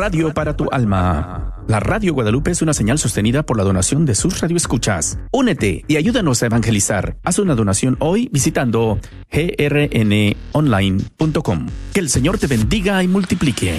radio para tu alma. La Radio Guadalupe es una señal sostenida por la donación de sus radioescuchas. Únete y ayúdanos a evangelizar. Haz una donación hoy visitando grnonline.com. Que el Señor te bendiga y multiplique.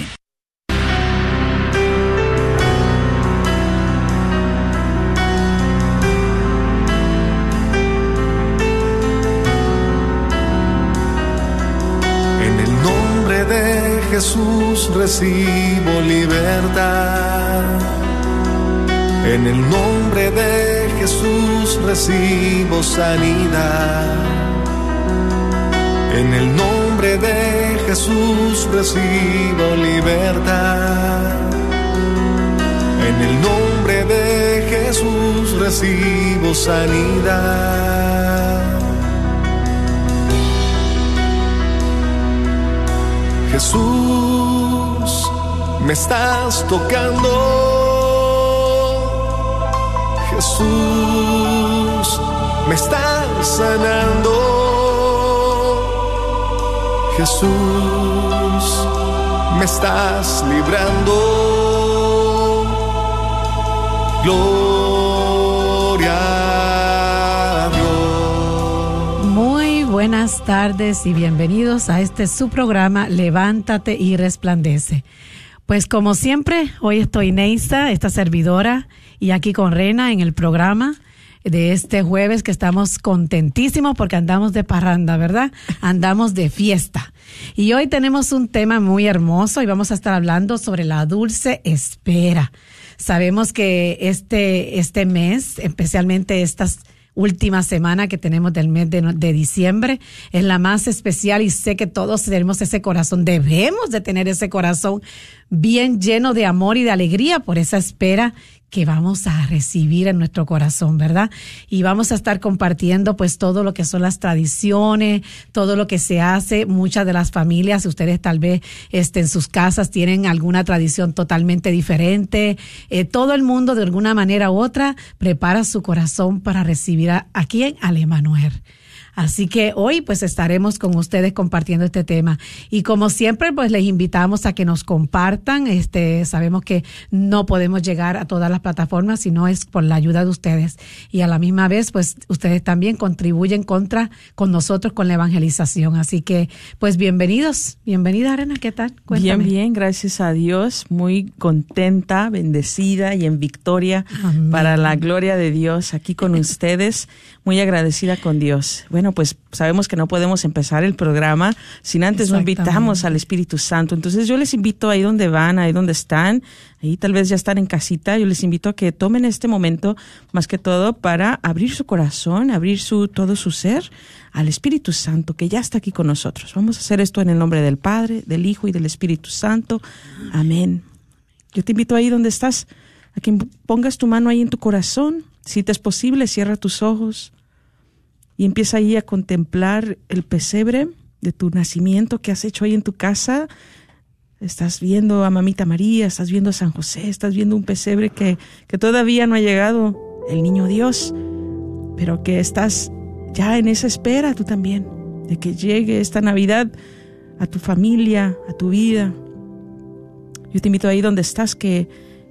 Jesús, recibo libertad. En el nombre de Jesús recibo sanidad. En el nombre de Jesús recibo libertad. En el nombre de Jesús recibo sanidad. Jesús, me estás tocando. Jesús, me estás sanando. Jesús, me estás librando. Gloria a Dios. Muy buenas tardes y bienvenidos a su programa Levántate y Resplandece. Pues como siempre, hoy estoy Neisa, esta servidora, y aquí con Rena en el programa de este jueves, que estamos contentísimos porque andamos de parranda, ¿verdad? Andamos de fiesta. Y hoy tenemos un tema muy hermoso y vamos a estar hablando sobre la dulce espera. Sabemos que este mes, especialmente estas última semana que tenemos del mes de diciembre, es la más especial, y sé que todos tenemos ese corazón, debemos de tener ese corazón bien lleno de amor y de alegría por esa espera que vamos a recibir en nuestro corazón, ¿verdad? Y vamos a estar compartiendo pues todo lo que son las tradiciones, todo lo que se hace. Muchas de las familias, ustedes tal vez en sus casas tienen alguna tradición totalmente diferente. Todo el mundo de alguna manera u otra prepara su corazón para recibir a quién, al Emmanuel. Así que hoy pues estaremos con ustedes compartiendo este tema. Y como siempre pues les invitamos a que nos compartan. Sabemos que no podemos llegar a todas las plataformas, sino es por la ayuda de ustedes. Y a la misma vez pues ustedes también contribuyen con nosotros con la evangelización. Así que pues bienvenidos. Bienvenida, Arena, ¿qué tal? Cuéntame. Bien, gracias a Dios. Muy contenta, bendecida y en victoria. Amén. Para la gloria de Dios aquí con ustedes. Muy agradecida con Dios. Bueno, pues sabemos que no podemos empezar el programa sin antes no invitamos al Espíritu Santo. Entonces yo les invito ahí donde van, ahí donde están, ahí tal vez ya están en casita, yo les invito a que tomen este momento más que todo para abrir su corazón, abrir todo su ser al Espíritu Santo que ya está aquí con nosotros. Vamos a hacer esto en el nombre del Padre, del Hijo y del Espíritu Santo. Amén. Yo te invito ahí donde estás, a que pongas tu mano ahí en tu corazón. Si te es posible, cierra tus ojos y empieza ahí a contemplar el pesebre de tu nacimiento que has hecho ahí en tu casa. Estás viendo a Mamita María, estás viendo a San José, estás viendo un pesebre que todavía no ha llegado, el niño Dios, pero que estás ya en esa espera tú también, de que llegue esta Navidad a tu familia, a tu vida. Yo te invito ahí donde estás que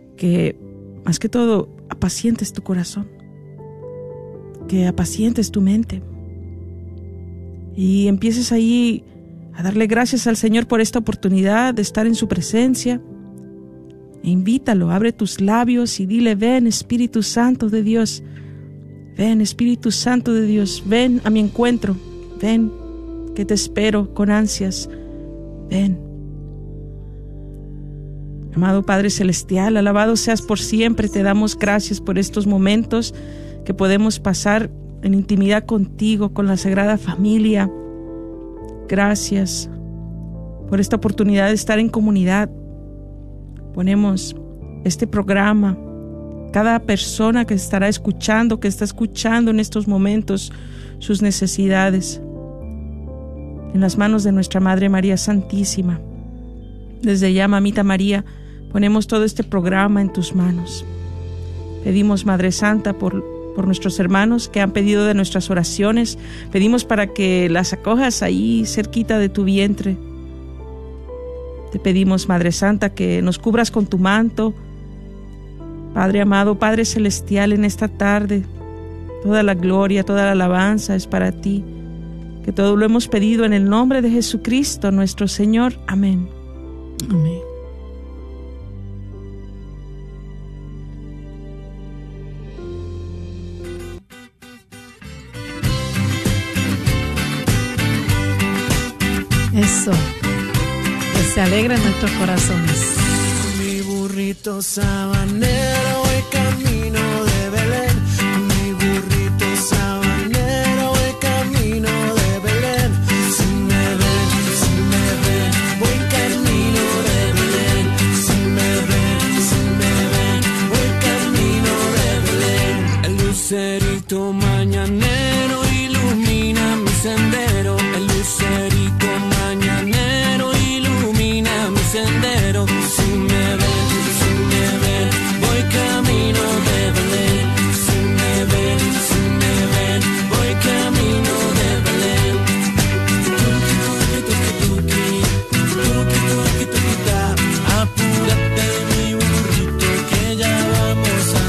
más que todo apacientes tu corazón, que apacientes tu mente y empieces ahí a darle gracias al Señor por esta oportunidad de estar en su presencia. E invítalo, abre tus labios y dile: ven, Espíritu Santo de Dios, ven, Espíritu Santo de Dios, ven a mi encuentro, ven, que te espero con ansias, ven. Amado Padre Celestial, alabado seas por siempre, te damos gracias por estos momentos que podemos pasar en intimidad contigo, con la Sagrada Familia. Gracias por esta oportunidad de estar en comunidad. Ponemos este programa, cada persona que estará escuchando, que está escuchando en estos momentos sus necesidades, en las manos de nuestra Madre María Santísima. Desde ya, Mamita María, ponemos todo este programa en tus manos. Pedimos, Madre Santa, por nuestros hermanos que han pedido de nuestras oraciones. Pedimos para que las acojas ahí cerquita de tu vientre. Te pedimos, Madre Santa, que nos cubras con tu manto. Padre amado, Padre celestial, en esta tarde, toda la gloria, toda la alabanza es para ti, que todo lo hemos pedido en el nombre de Jesucristo, nuestro Señor. Amén. Amén. Eso, que se alegre en nuestros corazones. Mi burrito sabanero, voy camino de Belén. Mi burrito sabanero, voy camino de Belén. Si me ven, voy camino de Belén. Si me ven, voy camino de Belén. El lucerito mañanero ilumina mi sendero. El lucerito mañanero ilumina mi sendero. Si me ven, voy camino de Belén. Si me ven, voy camino de Belén. Apúrate, mi burrito, que ya vamos a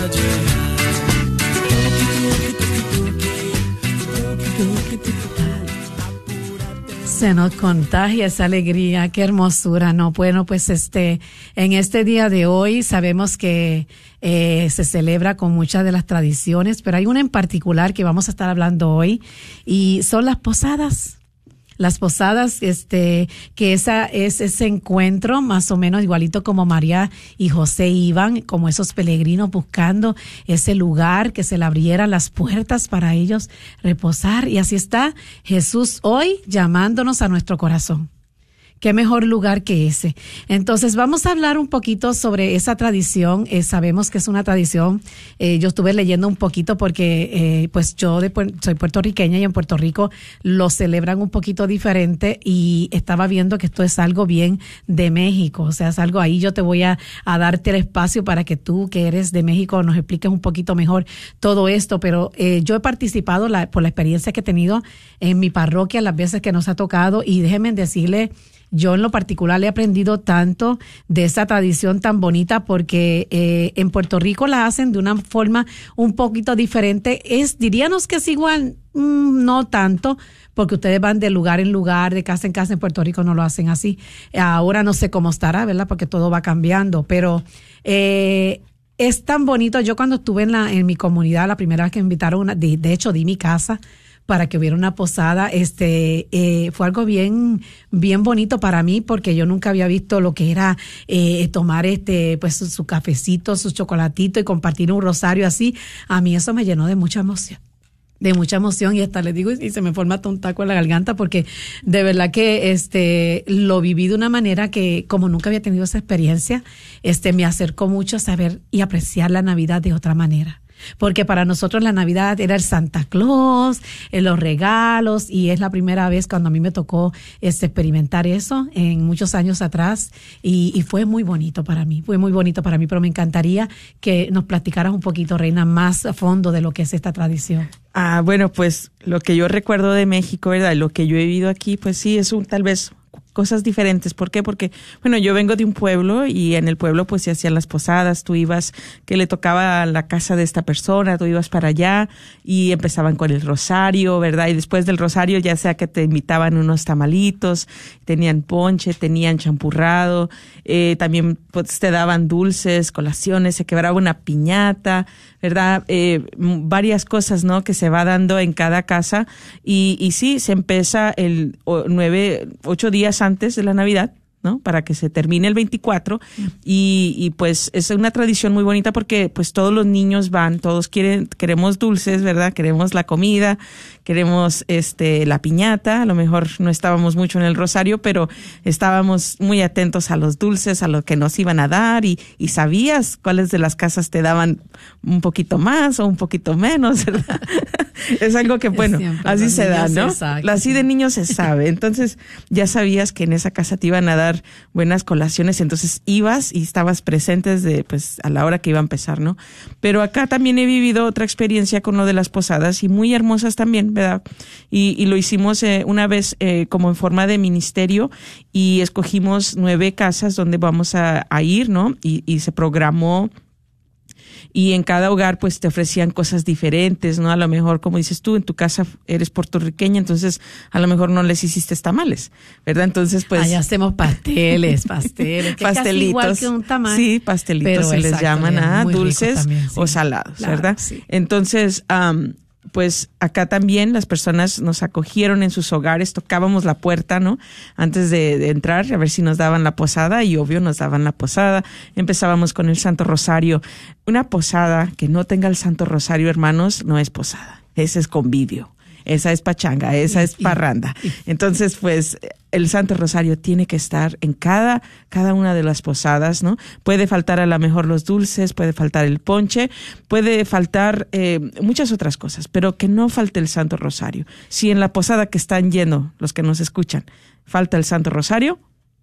llegar. Se nos contagia esa alegría, qué hermosura, ¿no? Bueno, pues en este día de hoy sabemos que se celebra con muchas de las tradiciones, pero hay una en particular que vamos a estar hablando hoy y son las posadas. Las posadas, que esa es ese encuentro más o menos igualito como María y José iban, como esos peregrinos buscando ese lugar que se le abrieran las puertas para ellos reposar. Y así está Jesús hoy llamándonos a nuestro corazón. Qué mejor lugar que ese. Entonces vamos a hablar un poquito sobre esa tradición. Sabemos que es una tradición. Yo estuve leyendo un poquito porque pues yo soy puertorriqueña y en Puerto Rico lo celebran un poquito diferente y estaba viendo que esto es algo bien de México. O sea, es algo ahí. Yo te voy a darte el espacio para que tú, que eres de México, nos expliques un poquito mejor todo esto. Pero yo he participado por la experiencia que he tenido en mi parroquia, las veces que nos ha tocado, y déjenme decirle, yo en lo particular he aprendido tanto de esa tradición tan bonita porque en Puerto Rico la hacen de una forma un poquito diferente. Diríamos que es igual, no tanto, porque ustedes van de lugar en lugar, de casa en casa. En Puerto Rico no lo hacen así. Ahora no sé cómo estará, ¿verdad? Porque todo va cambiando, pero es tan bonito. Yo cuando estuve en mi comunidad, la primera vez que me invitaron, de hecho di mi casa para que hubiera una posada, fue algo bien bonito para mí, porque yo nunca había visto lo que era tomar pues su cafecito, su chocolatito y compartir un rosario así. A mí eso me llenó de mucha emoción. Y hasta les digo, y se me forma hasta un taco en la garganta, porque de verdad que lo viví de una manera que, como nunca había tenido esa experiencia, me acercó mucho a saber y apreciar la Navidad de otra manera. Porque para nosotros la Navidad era el Santa Claus, los regalos, y es la primera vez cuando a mí me tocó experimentar eso en muchos años atrás, y fue muy bonito para mí, pero me encantaría que nos platicaras un poquito, Reina, más a fondo de lo que es esta tradición. Bueno, pues lo que yo recuerdo de México, ¿verdad? Lo que yo he vivido aquí, pues sí, es tal vez cosas diferentes. ¿Por qué? Porque, bueno, yo vengo de un pueblo y en el pueblo pues se hacían las posadas. Tú ibas, que le tocaba a la casa de esta persona, tú ibas para allá y empezaban con el rosario, ¿verdad? Y después del rosario, ya sea que te invitaban unos tamalitos, tenían ponche, tenían champurrado, también pues te daban dulces, colaciones, se quebraba una piñata, ¿verdad? Varias cosas, ¿no? Que se va dando en cada casa y sí, se empieza 8 días antes de la Navidad, ¿no? Para que se termine el 24 y pues es una tradición muy bonita porque pues todos los niños van, todos queremos dulces, ¿verdad? Queremos la comida, queremos la piñata. A lo mejor no estábamos mucho en el rosario, pero estábamos muy atentos a los dulces, a lo que nos iban a dar y sabías cuáles de las casas te daban un poquito más o un poquito menos, ¿verdad? Es algo que, bueno, así se da, ¿no? Así de niños se sabe. Entonces ya sabías que en esa casa te iban a dar dar buenas colaciones, entonces ibas y estabas presente desde, pues, a la hora que iba a empezar, ¿no? Pero acá también he vivido otra experiencia con lo de las posadas y muy hermosas también, ¿verdad? Y lo hicimos una vez como en forma de ministerio y escogimos 9 casas donde vamos a ir, ¿no? Y se programó. Y en cada hogar pues te ofrecían cosas diferentes, ¿no? A lo mejor, como dices tú, en tu casa eres puertorriqueña, entonces a lo mejor no les hiciste tamales, ¿verdad? Entonces pues... Allá hacemos pasteles. Que pastelitos. Casi igual que un tamal. Sí, pastelitos pero se les llaman, dulces también, sí. O salados, Claro, ¿verdad? Sí. Entonces... pues acá también las personas nos acogieron en sus hogares, tocábamos la puerta, ¿no? Antes de entrar, a ver si nos daban la posada, y obvio nos daban la posada. Empezábamos con el Santo Rosario. Una posada que no tenga el Santo Rosario, hermanos, no es posada, ese es convivio. Esa es pachanga, esa es parranda. Entonces, pues, el Santo Rosario tiene que estar en cada una de las posadas, ¿no? Puede faltar a lo mejor los dulces, puede faltar el ponche, puede faltar muchas otras cosas, pero que no falte el Santo Rosario. Si en la posada que están yendo, los que nos escuchan, falta el Santo Rosario,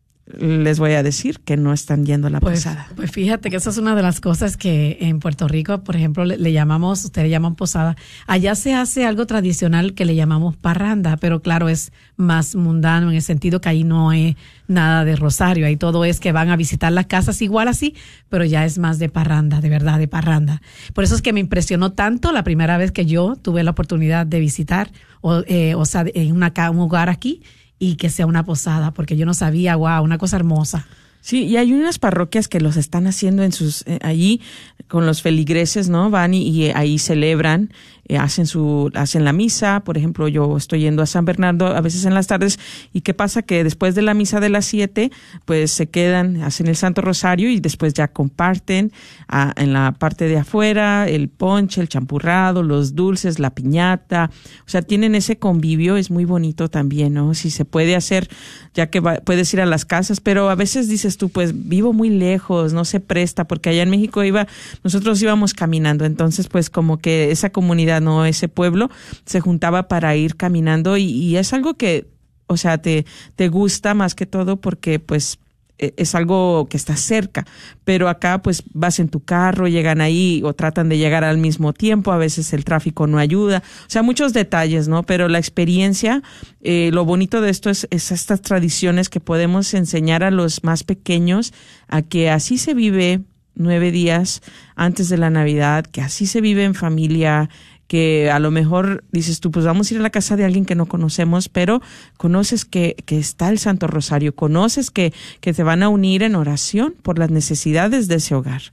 les voy a decir que no están yendo a la posada. Pues fíjate que esa es una de las cosas que en Puerto Rico, por ejemplo, le llamamos, ustedes llaman posada. Allá se hace algo tradicional que le llamamos parranda, pero claro, es más mundano en el sentido que ahí no es nada de rosario, ahí todo es que van a visitar las casas igual así, pero ya es más de parranda, de verdad, de parranda. Por eso es que me impresionó tanto la primera vez que yo tuve la oportunidad de visitar, o sea, en un hogar aquí, y que sea una posada, porque yo no sabía, wow, una cosa hermosa. Sí, y hay unas parroquias que los están haciendo en sus allí con los feligreses, ¿no? Van y ahí celebran, hacen la misa. Por ejemplo, yo estoy yendo a San Bernardo a veces en las tardes, y qué pasa que después de la misa de las 7, pues se quedan, hacen el Santo Rosario y después ya comparten en la parte de afuera el ponche, el champurrado, los dulces, la piñata. O sea, tienen ese convivio, es muy bonito también, ¿no? Si se puede hacer, ya que puedes ir a las casas, pero a veces dices tú, pues vivo muy lejos, no se presta, porque allá en México nosotros íbamos caminando, entonces pues como que esa comunidad, no, ese pueblo se juntaba para ir caminando, y es algo que, o sea, te gusta más que todo porque pues es algo que está cerca, pero acá pues vas en tu carro, llegan ahí o tratan de llegar al mismo tiempo, a veces el tráfico no ayuda, o sea, muchos detalles, ¿no? Pero la experiencia, lo bonito de esto es estas tradiciones que podemos enseñar a los más pequeños, a que así se vive 9 días antes de la Navidad, que así se vive en familia, que a lo mejor dices tú, pues vamos a ir a la casa de alguien que no conocemos, pero conoces que está el Santo Rosario, conoces que te van a unir en oración por las necesidades de ese hogar.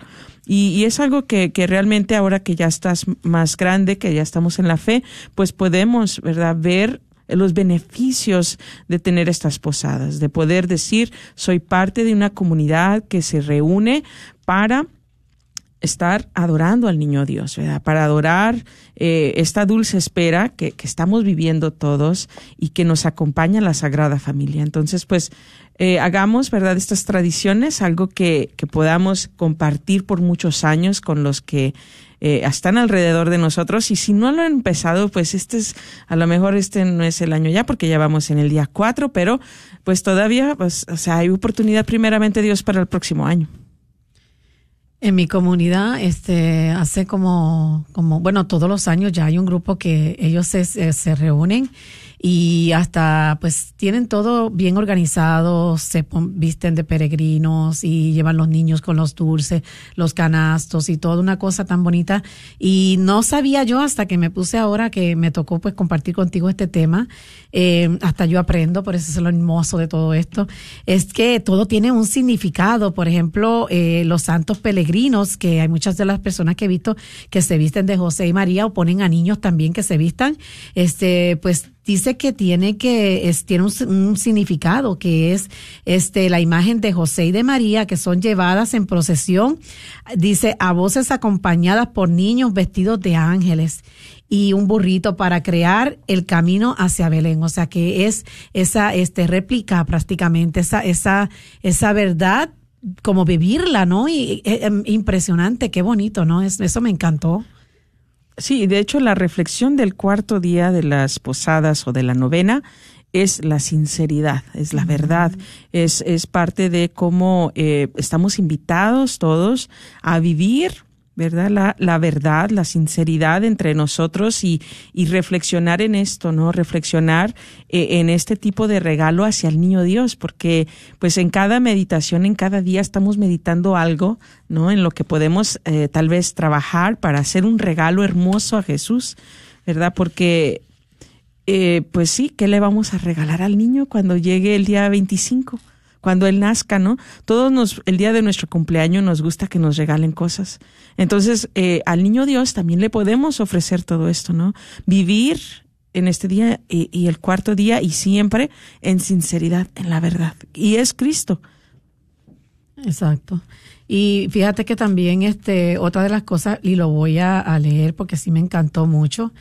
Y es algo que realmente ahora que ya estás más grande, que ya estamos en la fe, pues podemos, ¿verdad?, ver los beneficios de tener estas posadas, de poder decir, soy parte de una comunidad que se reúne para estar adorando al niño Dios, ¿verdad? Para adorar esta dulce espera que estamos viviendo todos y que nos acompaña la Sagrada Familia. Entonces, pues, hagamos, ¿verdad?, estas tradiciones, algo que podamos compartir por muchos años con los que están alrededor de nosotros. Y si no lo han empezado, pues a lo mejor no es el año ya, porque ya vamos en el día 4, pero pues todavía, pues, o sea, hay oportunidad, primeramente Dios, para el próximo año. En mi comunidad, hace como, bueno, todos los años ya hay un grupo que ellos se reúnen y hasta, pues, tienen todo bien organizado, visten de peregrinos y llevan los niños con los dulces, los canastos y toda una cosa tan bonita. Y no sabía yo hasta que me puse ahora, que me tocó, pues, compartir contigo este tema. Hasta yo aprendo, por eso es lo hermoso de todo esto. Es que todo tiene un significado. Por ejemplo, los santos peregrinos, que hay muchas de las personas que he visto que se visten de José y María, o ponen a niños también que se vistan, pues, dice que tiene un significado, que es la imagen de José y de María, que son llevadas en procesión, dice, a voces acompañadas por niños vestidos de ángeles y un burrito para crear el camino hacia Belén. O sea que es esa réplica prácticamente, esa verdad, como vivirla, ¿no? Y impresionante, qué bonito, ¿no? Eso me encantó. Sí, de hecho la reflexión del 4º día de las posadas o de la novena es la sinceridad, es la verdad, es parte de cómo estamos invitados todos a vivir, ¿verdad? La verdad, la sinceridad entre nosotros y reflexionar en esto, ¿no? Reflexionar en este tipo de regalo hacia el niño Dios, porque pues en cada meditación, en cada día estamos meditando algo, ¿no? En lo que podemos tal vez trabajar para hacer un regalo hermoso a Jesús, ¿verdad? Porque pues sí, ¿qué le vamos a regalar al niño cuando llegue el día 25? Cuando él nazca, ¿no? Todos el día de nuestro cumpleaños nos gusta que nos regalen cosas. Entonces, al niño Dios también le podemos ofrecer todo esto, ¿no? Vivir en este día y el cuarto día y siempre en sinceridad, en la verdad. Y es Cristo. Exacto. Y fíjate que también otra de las cosas, y lo voy a leer porque sí me encantó mucho,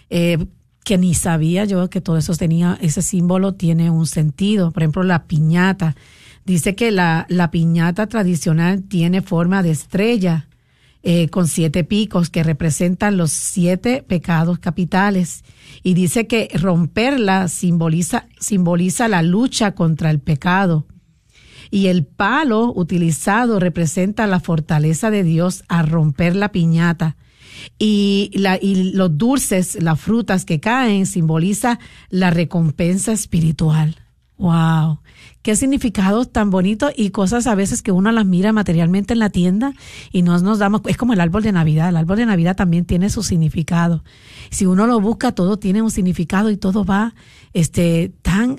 que ni sabía yo que todo eso ese símbolo tiene un sentido. Por ejemplo, la piñata. Dice que la piñata tradicional tiene forma de estrella con 7 picos que representan los 7 pecados capitales. Y dice que romperla simboliza la lucha contra el pecado. Y el palo utilizado representa la fortaleza de Dios a romper la piñata. Y los dulces, las frutas que caen, simboliza la recompensa espiritual. ¡Wow! Qué significados tan bonitos y cosas a veces que uno las mira materialmente en la tienda y no nos damos. Es como el árbol de Navidad. El árbol de Navidad también tiene su significado. Si uno lo busca, todo tiene un significado y todo va tan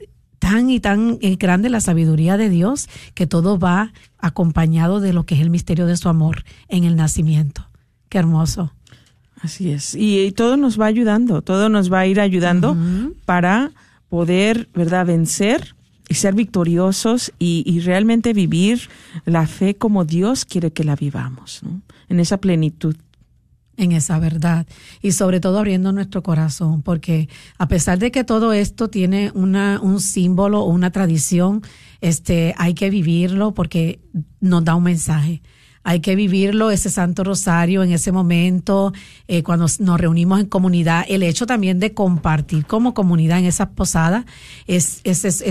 grande la sabiduría de Dios que todo va acompañado de lo que es el misterio de su amor en el nacimiento. Qué hermoso. Así es. Y todo nos va ayudando, todo nos va a ir ayudando para poder, ¿verdad?, vencer y ser victoriosos y realmente vivir la fe como Dios quiere que la vivamos, ¿no? En esa plenitud. En esa verdad. Y sobre todo abriendo nuestro corazón, porque a pesar de que todo esto tiene un símbolo o una tradición, hay que vivirlo porque nos da un mensaje. Hay que vivirlo, ese Santo Rosario en ese momento, cuando nos reunimos en comunidad. El hecho también de compartir como comunidad en esas posadas es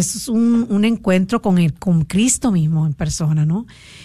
un encuentro con Cristo mismo en persona, ¿no?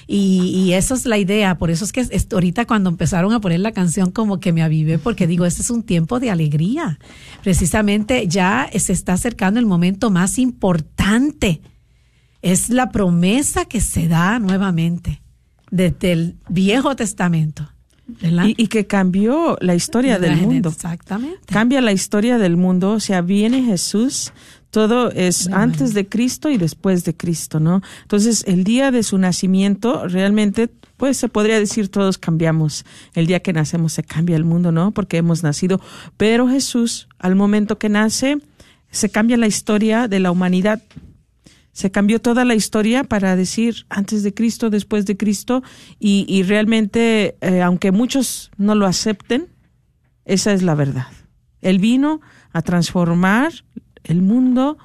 Y esa es la idea. Por eso es que ahorita cuando empezaron a poner la canción como que me avivé, porque digo, este es un tiempo de alegría. Precisamente ya se está acercando el momento más importante. Es la promesa que se da nuevamente desde el Viejo Testamento, ¿verdad? Y que cambió la historia del mundo. Exactamente. Cambia la historia del mundo, o sea, viene Jesús, todo es antes de Cristo y después de Cristo, ¿no? Entonces, el día de su nacimiento, realmente, pues se podría decir todos cambiamos. El día que nacemos se cambia el mundo, ¿no? Porque hemos nacido. Pero Jesús, al momento que nace, se cambia la historia de la humanidad. Se cambió toda la historia para decir antes de Cristo, después de Cristo, y realmente, aunque muchos no lo acepten, esa es la verdad. Él vino a transformar el mundo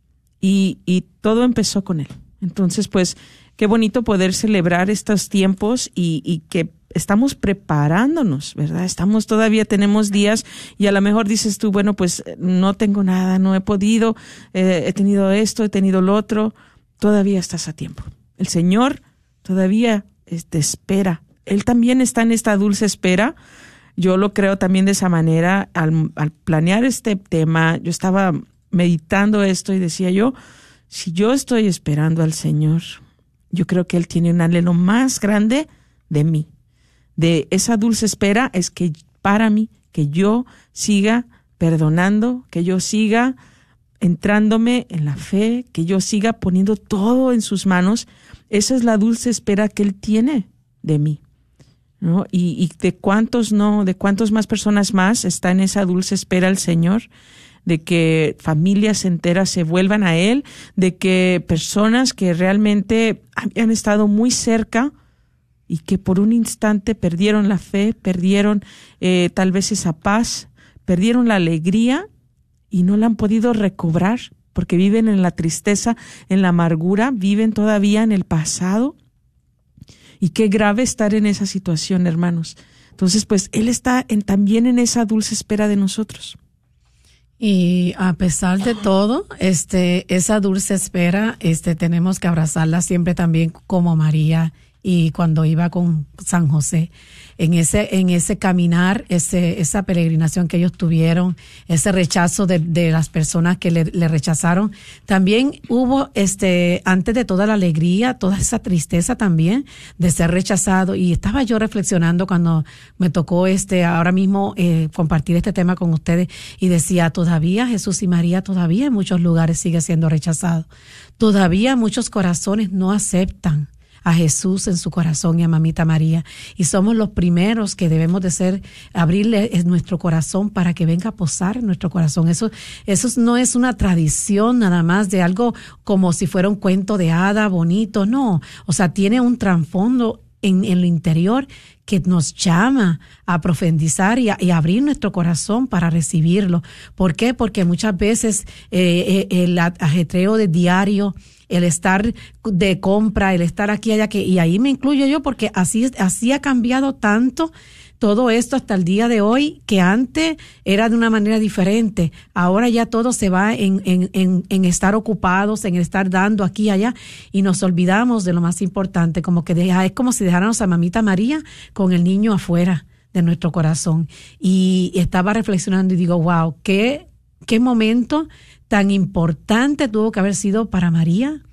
y todo empezó con él. Entonces, pues, qué bonito poder celebrar estos tiempos y que estamos preparándonos, ¿verdad? Todavía tenemos días y a lo mejor dices tú, bueno, pues no tengo nada, no he podido, he tenido esto, he tenido lo otro. Todavía estás a tiempo. El Señor todavía te espera. Él también está en esta dulce espera. Yo lo creo también de esa manera. Al planear este tema, yo estaba meditando esto y decía yo, si yo estoy esperando al Señor, yo creo que Él tiene un anhelo más grande de mí. De esa dulce espera es que para mí, que yo siga perdonando, que yo siga entrándome en la fe, que yo siga poniendo todo en sus manos. Esa es la dulce espera que Él tiene de mí, ¿no? Y de cuántas más personas más está en esa dulce espera el Señor, de que familias enteras se vuelvan a Él, de que personas que realmente habían estado muy cerca y que por un instante perdieron la fe, perdieron tal vez esa paz, perdieron la alegría y no la han podido recobrar porque viven en la tristeza, en la amargura, viven todavía en el pasado. Y qué grave estar en esa situación, hermanos. Entonces, pues, Él está también en esa dulce espera de nosotros. Y a pesar de todo, esa dulce espera, tenemos que abrazarla siempre también como María y cuando iba con San José. En ese caminar, esa peregrinación que ellos tuvieron, ese rechazo de las personas que le rechazaron, también hubo, antes de toda la alegría, toda esa tristeza también de ser rechazado. Y estaba yo reflexionando cuando me tocó ahora mismo compartir este tema con ustedes y decía, todavía Jesús y María, todavía en muchos lugares sigue siendo rechazado. Todavía muchos corazones no aceptan a Jesús en su corazón y a Mamita María. Y somos los primeros que debemos de abrirle nuestro corazón para que venga a posar en nuestro corazón. Eso no es una tradición nada más de algo como si fuera un cuento de hada bonito, no. O sea, tiene un trasfondo en lo interior que nos llama a profundizar y abrir nuestro corazón para recibirlo. ¿Por qué? Porque muchas veces el ajetreo de diario, el estar de compra, el estar aquí allá, y ahí me incluyo yo, porque así ha cambiado tanto todo esto hasta el día de hoy, que antes era de una manera diferente. Ahora ya todo se va en estar ocupados, en estar dando aquí y allá, y nos olvidamos de lo más importante, como que es como si dejáramos a Mamita María con el niño afuera de nuestro corazón. Y estaba reflexionando y digo, wow, qué momento tan importante tuvo que haber sido para María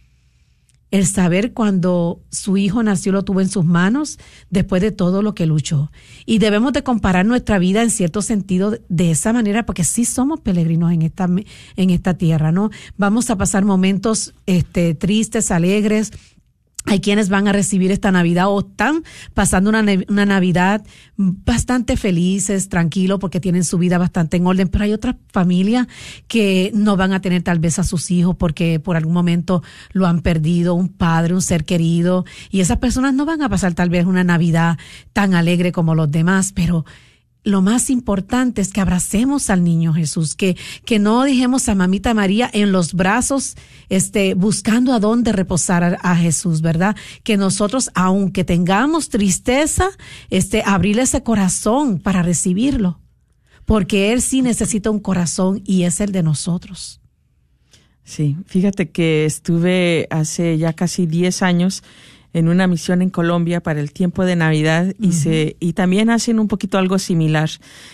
el saber cuando su hijo nació, lo tuvo en sus manos después de todo lo que luchó. Y debemos de comparar nuestra vida en cierto sentido de esa manera, porque sí somos peregrinos en esta tierra, ¿no? Vamos a pasar momentos tristes, alegres. Hay quienes van a recibir esta Navidad o están pasando una Navidad bastante felices, tranquilos, porque tienen su vida bastante en orden, pero hay otras familias que no van a tener tal vez a sus hijos porque por algún momento lo han perdido, un padre, un ser querido, y esas personas no van a pasar tal vez una Navidad tan alegre como los demás, pero lo más importante es que abracemos al niño Jesús, que no dejemos a Mamita María en los brazos, buscando a dónde reposar a Jesús, ¿verdad? Que nosotros, aunque tengamos tristeza, abrirle ese corazón para recibirlo, porque Él sí necesita un corazón y es el de nosotros. Sí, fíjate que estuve hace ya casi 10 años en una misión en Colombia para el tiempo de Navidad y también hacen un poquito algo similar.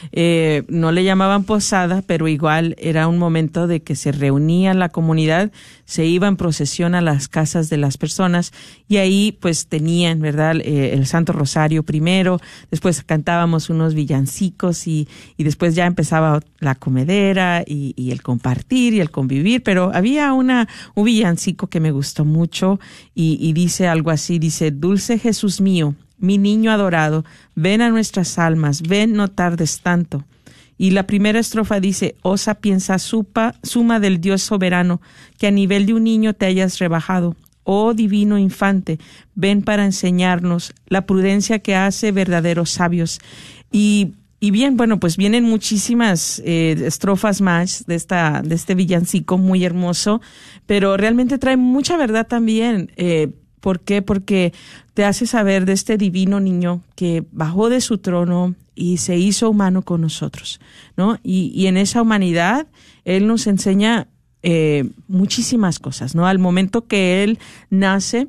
No le llamaban posada, pero igual era un momento de que se reunía la comunidad, se iba en procesión a las casas de las personas y ahí pues tenían, ¿verdad? El Santo Rosario primero, después cantábamos unos villancicos y después ya empezaba la comedera y el compartir y el convivir, pero había un villancico que me gustó mucho y dice algo así, dice: dulce Jesús mío, mi niño adorado, ven a nuestras almas, ven, no tardes tanto. Y la primera estrofa dice: oh sapienza suma del Dios soberano, que a nivel de un niño te hayas rebajado. Oh divino infante, ven para enseñarnos la prudencia que hace verdaderos sabios. Y bien, bueno, pues vienen muchísimas estrofas más de este villancico muy hermoso, pero realmente trae mucha verdad también. ¿Por qué? Porque te hace saber de este divino niño que bajó de su trono y se hizo humano con nosotros, ¿no? Y en esa humanidad Él nos enseña muchísimas cosas, ¿no? Al momento que Él nace,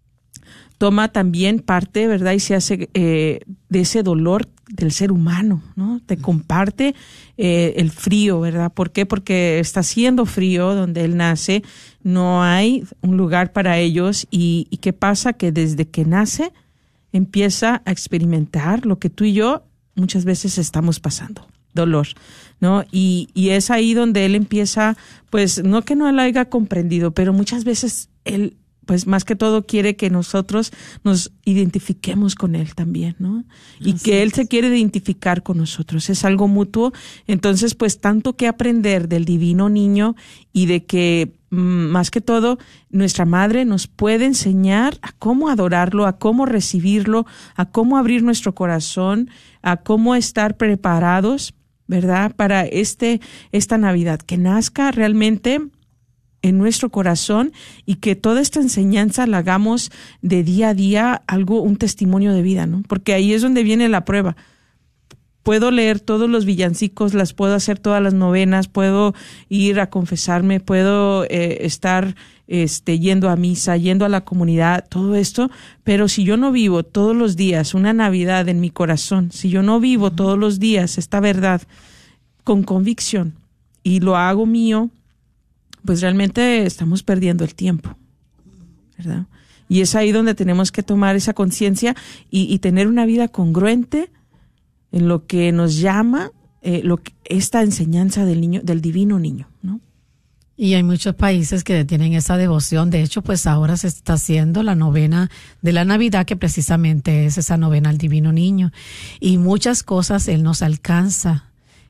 toma también parte, ¿verdad? Y se hace de ese dolor del ser humano, ¿no? Te comparte el frío, ¿verdad? ¿Por qué? Porque está haciendo frío donde Él nace, no hay un lugar para ellos y ¿qué pasa? Que desde que nace empieza a experimentar lo que tú y yo muchas veces estamos pasando, dolor, ¿no? Y es ahí donde Él empieza, pues no que no lo haya comprendido, pero muchas veces Él, pues más que todo quiere que nosotros nos identifiquemos con Él también, ¿no? Y que Él se quiere identificar con nosotros, es algo mutuo. Entonces, pues tanto que aprender del divino niño y de que más que todo nuestra madre nos puede enseñar a cómo adorarlo, a cómo recibirlo, a cómo abrir nuestro corazón, a cómo estar preparados, ¿verdad? Para esta Navidad, que nazca realmente en nuestro corazón y que toda esta enseñanza la hagamos de día a día un testimonio de vida, ¿no? Porque ahí es donde viene la prueba. puedo leer todos los villancicos, las puedo hacer todas las novenas, puedo ir a confesarme, puedo estar yendo a misa, yendo a la comunidad, todo esto, pero si yo no vivo todos los días una Navidad en mi corazón, si yo no vivo todos los días esta verdad con convicción y lo hago mío, pues realmente estamos perdiendo el tiempo, ¿verdad? Y es ahí donde tenemos que tomar esa conciencia y tener una vida congruente en lo que nos llama esta enseñanza del divino niño, ¿no? Y hay muchos países que tienen esa devoción. De hecho, pues ahora se está haciendo la novena de la Navidad, que precisamente es esa novena al Divino Niño. Y muchas cosas Él nos alcanza.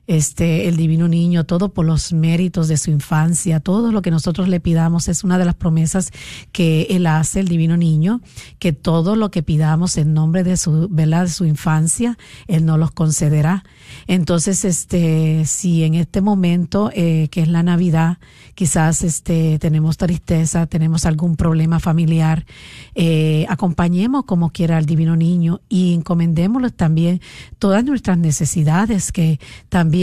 El Divino Niño, todo por los méritos de su infancia, todo lo que nosotros le pidamos es una de las promesas que Él hace, el Divino Niño, que todo lo que pidamos en nombre de su, ¿verdad?, de su infancia, Él nos los concederá. Entonces, si en este momento, que es la Navidad, quizás tenemos tristeza, tenemos algún problema familiar, acompañemos como quiera al Divino Niño y encomendémosle también todas nuestras necesidades, que también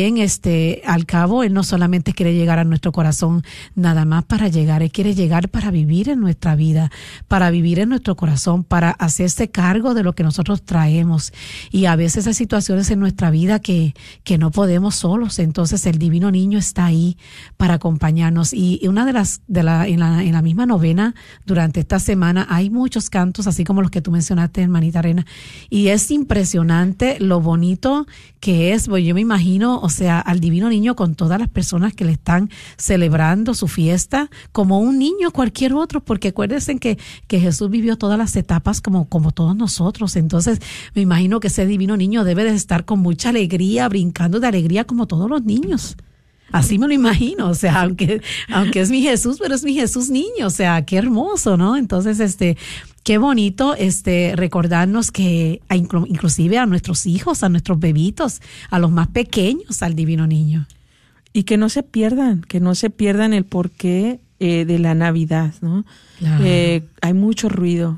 al cabo Él no solamente quiere llegar a nuestro corazón nada más para llegar, Él quiere llegar para vivir en nuestra vida, para vivir en nuestro corazón, para hacerse cargo de lo que nosotros traemos. Y a veces hay situaciones en nuestra vida que no podemos solos, entonces el Divino Niño está ahí para acompañarnos. Y una en la misma novena, durante esta semana, hay muchos cantos, así como los que tú mencionaste, hermanita Rena, y es impresionante lo bonito que es. Pues yo me imagino, o sea, al Divino Niño con todas las personas que le están celebrando su fiesta, como un niño cualquier otro, porque acuérdense que Jesús vivió todas las etapas como todos nosotros. Entonces me imagino que ese Divino Niño debe de estar con mucha alegría, brincando de alegría como todos los niños. Así me lo imagino, o sea, aunque es mi Jesús, pero es mi Jesús niño, o sea, qué hermoso, ¿no? Entonces, qué bonito recordarnos que inclusive a nuestros hijos, a nuestros bebitos, a los más pequeños, al Divino Niño. Y que no se pierdan el porqué de la Navidad, ¿no? Claro. Hay mucho ruido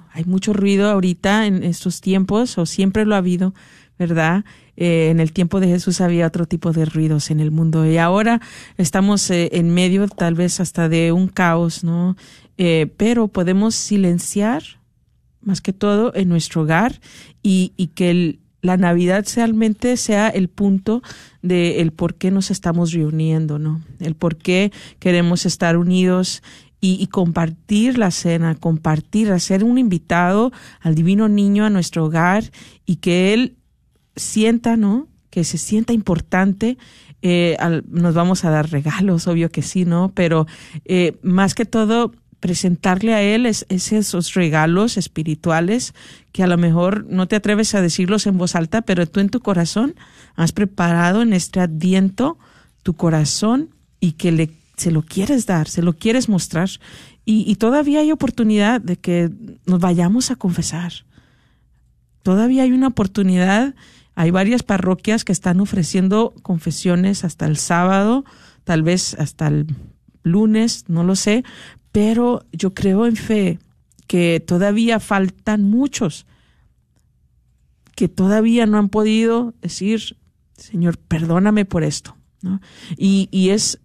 ahorita en estos tiempos, o siempre lo ha habido, ¿verdad? En el tiempo de Jesús había otro tipo de ruidos en el mundo y ahora estamos en medio tal vez hasta de un caos, ¿no? Pero podemos silenciar más que todo en nuestro hogar y que la Navidad realmente sea el punto de el por qué nos estamos reuniendo, ¿no? El por qué queremos estar unidos y compartir la cena, hacer un invitado al Divino Niño a nuestro hogar y que Él sienta, ¿no? Que se sienta importante. Nos vamos a dar regalos, obvio que sí, ¿no? Pero más que todo, presentarle a Él esos regalos espirituales que a lo mejor no te atreves a decirlos en voz alta, pero tú en tu corazón has preparado en este Adviento tu corazón y que se lo quieres dar, se lo quieres mostrar. Y todavía hay oportunidad de que nos vayamos a confesar. Todavía hay una oportunidad. Hay varias parroquias que están ofreciendo confesiones hasta el sábado, tal vez hasta el lunes, no lo sé, pero yo creo en fe que todavía faltan muchos que todavía no han podido decir, Señor, perdóname por esto, ¿no? Y es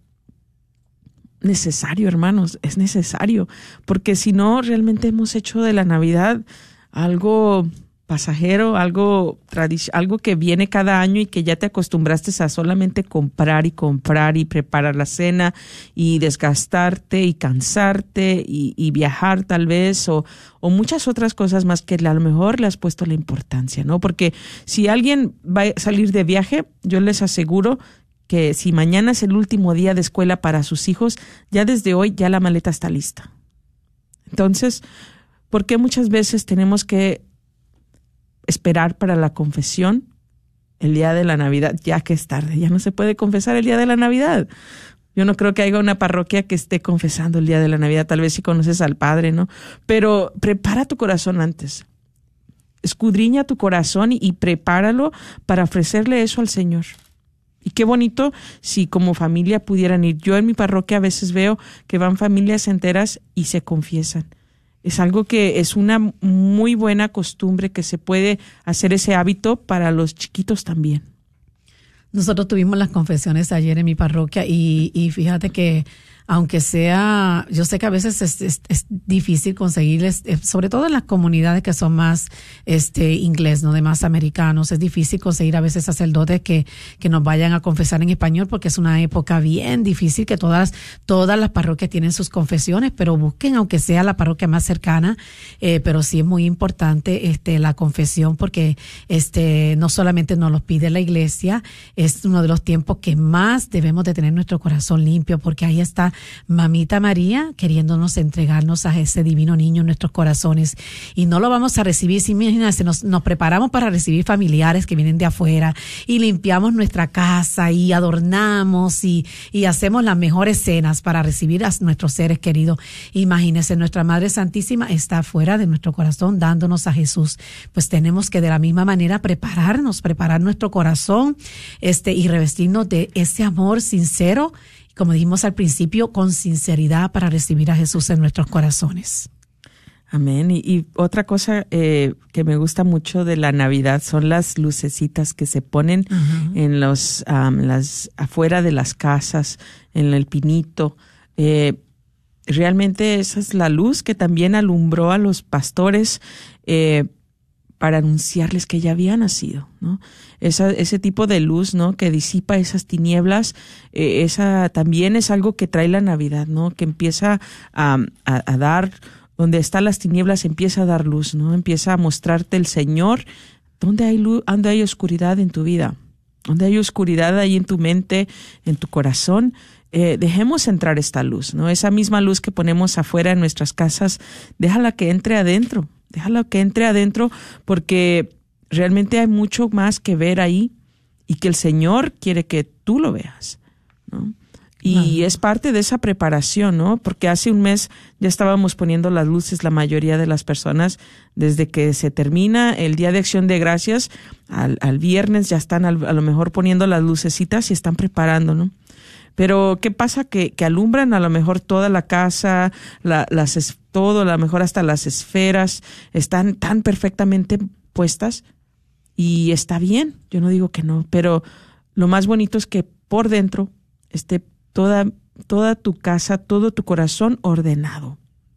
necesario, hermanos, es necesario, porque si no, realmente hemos hecho de la Navidad algo pasajero, algo que viene cada año y que ya te acostumbraste a solamente comprar y preparar la cena y desgastarte y cansarte y viajar tal vez o muchas otras cosas más que a lo mejor le has puesto la importancia, ¿no? Porque si alguien va a salir de viaje, yo les aseguro que si mañana es el último día de escuela para sus hijos, ya desde hoy ya la maleta está lista. Entonces, ¿por qué muchas veces tenemos que esperar para la confesión el día de la Navidad, ya que es tarde? Ya no se puede confesar el día de la Navidad. Yo no creo que haya una parroquia que esté confesando el día de la Navidad, tal vez si conoces al Padre, ¿no? Pero prepara tu corazón antes. Escudriña tu corazón y prepáralo para ofrecerle eso al Señor. Y qué bonito si como familia pudieran ir. Yo en mi parroquia a veces veo que van familias enteras y se confiesan. Es algo que es una muy buena costumbre que se puede hacer ese hábito para los chiquitos también. Nosotros tuvimos las confesiones ayer en mi parroquia y fíjate que aunque sea, yo sé que a veces es difícil conseguirles, sobre todo en las comunidades que son más inglés, no de más americanos, es difícil conseguir a veces sacerdotes que nos vayan a confesar en español porque es una época bien difícil que todas las parroquias tienen sus confesiones, pero busquen aunque sea la parroquia más cercana, pero sí es muy importante la confesión porque no solamente nos los pide la iglesia, es uno de los tiempos que más debemos de tener nuestro corazón limpio porque ahí está Mamita María queriéndonos entregarnos a ese divino niño en nuestros corazones y no lo vamos a recibir. Si imagínense, nos preparamos para recibir familiares que vienen de afuera y limpiamos nuestra casa y adornamos y hacemos las mejores cenas para recibir a nuestros seres queridos. Imagínense, nuestra Madre Santísima está afuera de nuestro corazón dándonos a Jesús. Pues tenemos que de la misma manera preparar nuestro corazón y revestirnos de ese amor sincero, como dijimos al principio, con sinceridad para recibir a Jesús en nuestros corazones. Amén. Y otra cosa que me gusta mucho de la Navidad son las lucecitas que se ponen en las afuera de las casas, en el pinito. Realmente esa es la luz que también alumbró a los pastores para anunciarles que ya había nacido, ¿no? Ese tipo de luz, ¿no? Que disipa esas tinieblas, esa también es algo que trae la Navidad, ¿no? Que empieza a dar, donde están las tinieblas, empieza a dar luz, ¿no? Empieza a mostrarte el Señor. ¿Dónde hay luz? ¿Dónde hay oscuridad en tu vida? ¿Dónde hay oscuridad ahí en tu mente, en tu corazón? Dejemos entrar esta luz, ¿no? Esa misma luz que ponemos afuera en nuestras casas, déjala que entre adentro. Déjalo que entre adentro porque realmente hay mucho más que ver ahí y que el Señor quiere que tú lo veas, ¿no? Y es parte de esa preparación, ¿no? Porque hace un mes ya estábamos poniendo las luces, la mayoría de las personas, desde que se termina el Día de Acción de Gracias, al viernes ya están a lo mejor poniendo las lucecitas y están preparando, ¿no? Pero ¿qué pasa? Que alumbran a lo mejor toda la casa, todo, a lo mejor hasta las esferas, están tan perfectamente puestas y está bien, yo no digo que no, pero lo más bonito es que por dentro esté toda tu casa, todo tu corazón ordenado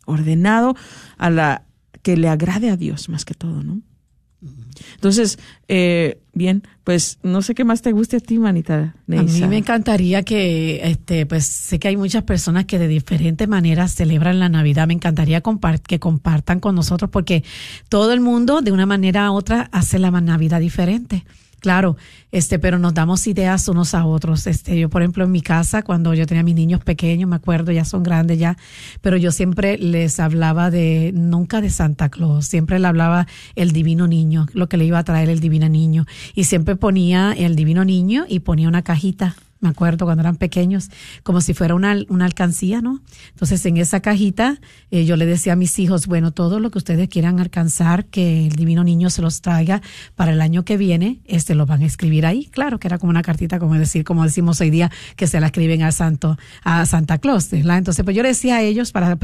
a la que le agrade a Dios más que todo, ¿no? Entonces, bien, pues no sé qué más te guste a ti, manita Neisa. A mí me encantaría que, pues sé que hay muchas personas que de diferentes maneras celebran la Navidad. Me encantaría que compartan con nosotros porque todo el mundo de una manera u otra hace la Navidad diferente. Claro, pero nos damos ideas unos a otros. Yo, por ejemplo, en mi casa, cuando yo tenía mis niños pequeños, me acuerdo, ya son grandes ya, pero yo siempre les hablaba nunca de Santa Claus, siempre le hablaba el divino niño, lo que le iba a traer el divino niño. Y siempre ponía el divino niño y ponía una cajita. Me acuerdo cuando eran pequeños, como si fuera una alcancía, ¿no? Entonces, en esa cajita, yo le decía a mis hijos, bueno, todo lo que ustedes quieran alcanzar, que el divino niño se los traiga para el año que viene, lo van a escribir ahí. Claro, que era como una cartita, como decimos hoy día, que se la escriben a Santa Claus, ¿verdad? Entonces, pues yo le decía a ellos para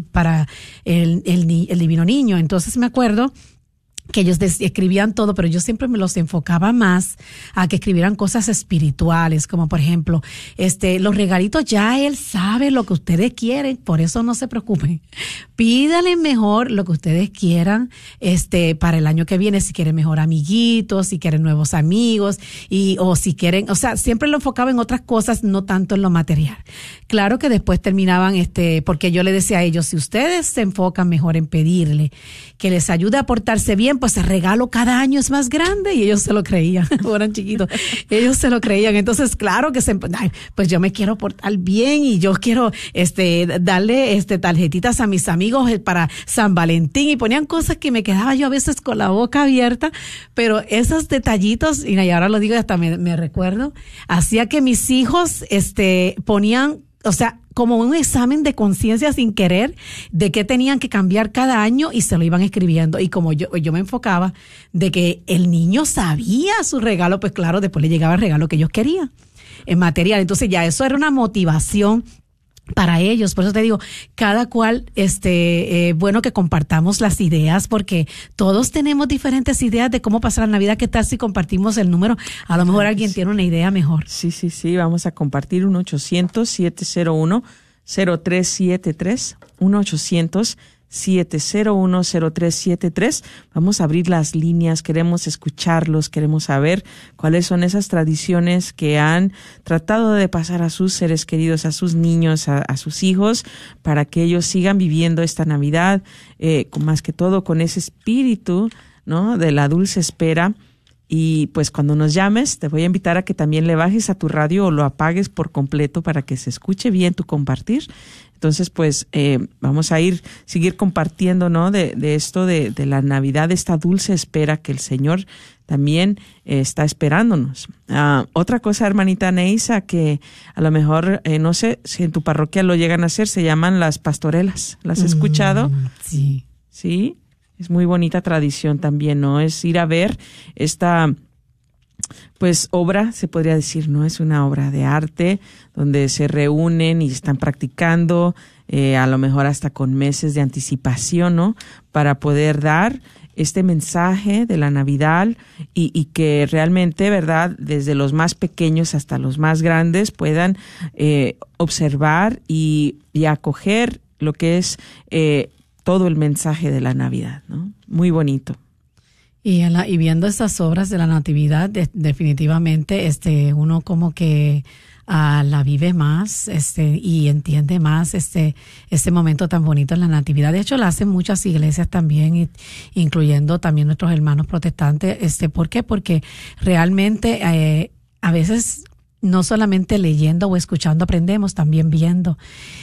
el divino niño. Entonces, me acuerdo que ellos escribían todo, pero yo siempre me los enfocaba más a que escribieran cosas espirituales, como por ejemplo, los regalitos ya él sabe lo que ustedes quieren, por eso no se preocupen. Pídanle mejor lo que ustedes quieran, para el año que viene, si quieren mejor amiguitos, si quieren nuevos amigos, o si quieren, o sea, siempre lo enfocaba en otras cosas, no tanto en lo material. Claro que después terminaban, porque yo le decía a ellos, si ustedes se enfocan mejor en pedirle que les ayude a portarse bien, pues el regalo cada año es más grande, y ellos se lo creían, eran chiquitos, ellos se lo creían. Entonces, claro que pues yo me quiero portar bien y yo quiero darle tarjetitas a mis amigos para San Valentín, y ponían cosas que me quedaba yo a veces con la boca abierta, pero esos detallitos, y ahora lo digo y hasta me recuerdo, hacía que mis hijos ponían, o sea, como un examen de conciencia sin querer de qué tenían que cambiar cada año, y se lo iban escribiendo. Y como yo me enfocaba de que el niño sabía su regalo, pues claro, después le llegaba el regalo que ellos querían en material. Entonces ya eso era una motivación para ellos. Por eso te digo, cada cual, bueno que compartamos las ideas, porque todos tenemos diferentes ideas de cómo pasar la Navidad. ¿Qué tal si compartimos el número? A lo mejor alguien tiene una idea mejor. Sí, vamos a compartir 1-800-701-0373, 1-800-701-0373. Vamos a abrir las líneas, queremos escucharlos, queremos saber cuáles son esas tradiciones que han tratado de pasar a sus seres queridos, a sus niños, a sus hijos, para que ellos sigan viviendo esta Navidad, más que todo con ese espíritu, ¿no?, de la dulce espera. Y pues cuando nos llames, te voy a invitar a que también le bajes a tu radio o lo apagues por completo para que se escuche bien tu compartir. Entonces, pues vamos a seguir compartiendo, ¿no?, de esto de la Navidad, de esta dulce espera que el Señor también está esperándonos. Otra cosa, hermanita Neisa, que a lo mejor, no sé si en tu parroquia lo llegan a hacer, se llaman las pastorelas. ¿Las has escuchado? Sí. Sí, es muy bonita tradición también, ¿no? Es ir a ver esta, pues, obra, se podría decir, ¿no? Es una obra de arte donde se reúnen y están practicando, a lo mejor hasta con meses de anticipación, ¿no?, para poder dar este mensaje de la Navidad y que realmente, ¿verdad?, desde los más pequeños hasta los más grandes puedan observar y acoger lo que es todo el mensaje de la Navidad, ¿no? Muy bonito. Y viendo estas obras de la Natividad, definitivamente, uno como que la vive más, y entiende más este momento tan bonito en la Natividad. De hecho, la hacen muchas iglesias también, incluyendo también nuestros hermanos protestantes. ¿Por qué? Porque realmente a veces no solamente leyendo o escuchando aprendemos, también viendo.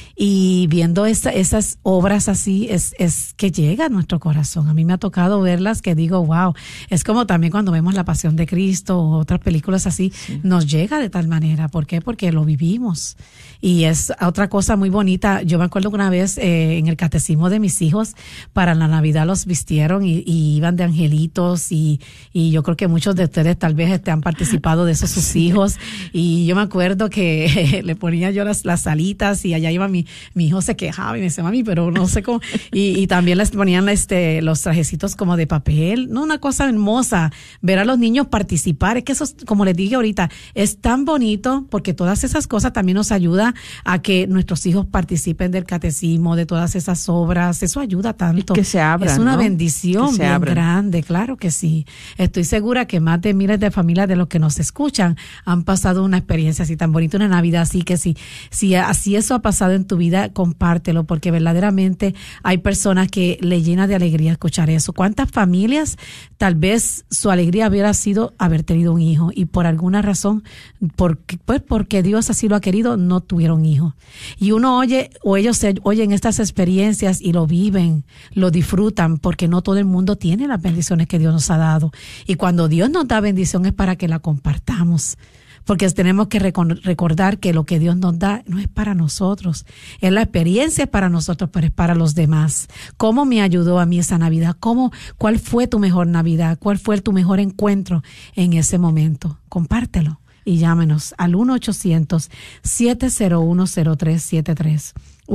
Y viendo esas obras así es que llega a nuestro corazón. A mí me ha tocado verlas que digo, wow, es como también cuando vemos La Pasión de Cristo o otras películas así, sí, nos llega de tal manera. ¿Por qué? Porque lo vivimos. Y es otra cosa muy bonita. Yo me acuerdo que una vez en el catecismo de mis hijos, para la Navidad los vistieron y iban de angelitos y yo creo que muchos de ustedes tal vez han participado de esos sus hijos. Y yo me acuerdo que le ponía yo las alitas y allá iba mi hijo, se quejaba y me decía, mami, pero no sé cómo. Y también les ponían los trajecitos como de papel. No, una cosa hermosa, ver a los niños participar. Es que eso, como les dije ahorita, es tan bonito porque todas esas cosas también nos ayuda a que nuestros hijos participen del catecismo, de todas esas obras. Eso ayuda tanto. Y que se abran, es una, ¿no?, bendición bien abran. Grande, claro que sí. Estoy segura que más de miles de familias de los que nos escuchan han pasado una experiencia así tan bonita, una Navidad así, que si así eso ha pasado en tu vida, compártelo, porque verdaderamente hay personas que le llena de alegría escuchar eso. ¿Cuántas familias tal vez su alegría hubiera sido haber tenido un hijo y por alguna razón, porque Dios así lo ha querido, no tuvieron hijo? Y uno oye, o ellos oyen estas experiencias y lo viven, lo disfrutan, porque no todo el mundo tiene las bendiciones que Dios nos ha dado. Y cuando Dios nos da bendición es para que la compartamos. Porque tenemos que recordar que lo que Dios nos da no es para nosotros. Es la experiencia para nosotros, pero es para los demás. ¿Cómo me ayudó a mí esa Navidad? ¿Cuál fue tu mejor Navidad? ¿Cuál fue tu mejor encuentro en ese momento? Compártelo y llámenos al 1-800-701-0373.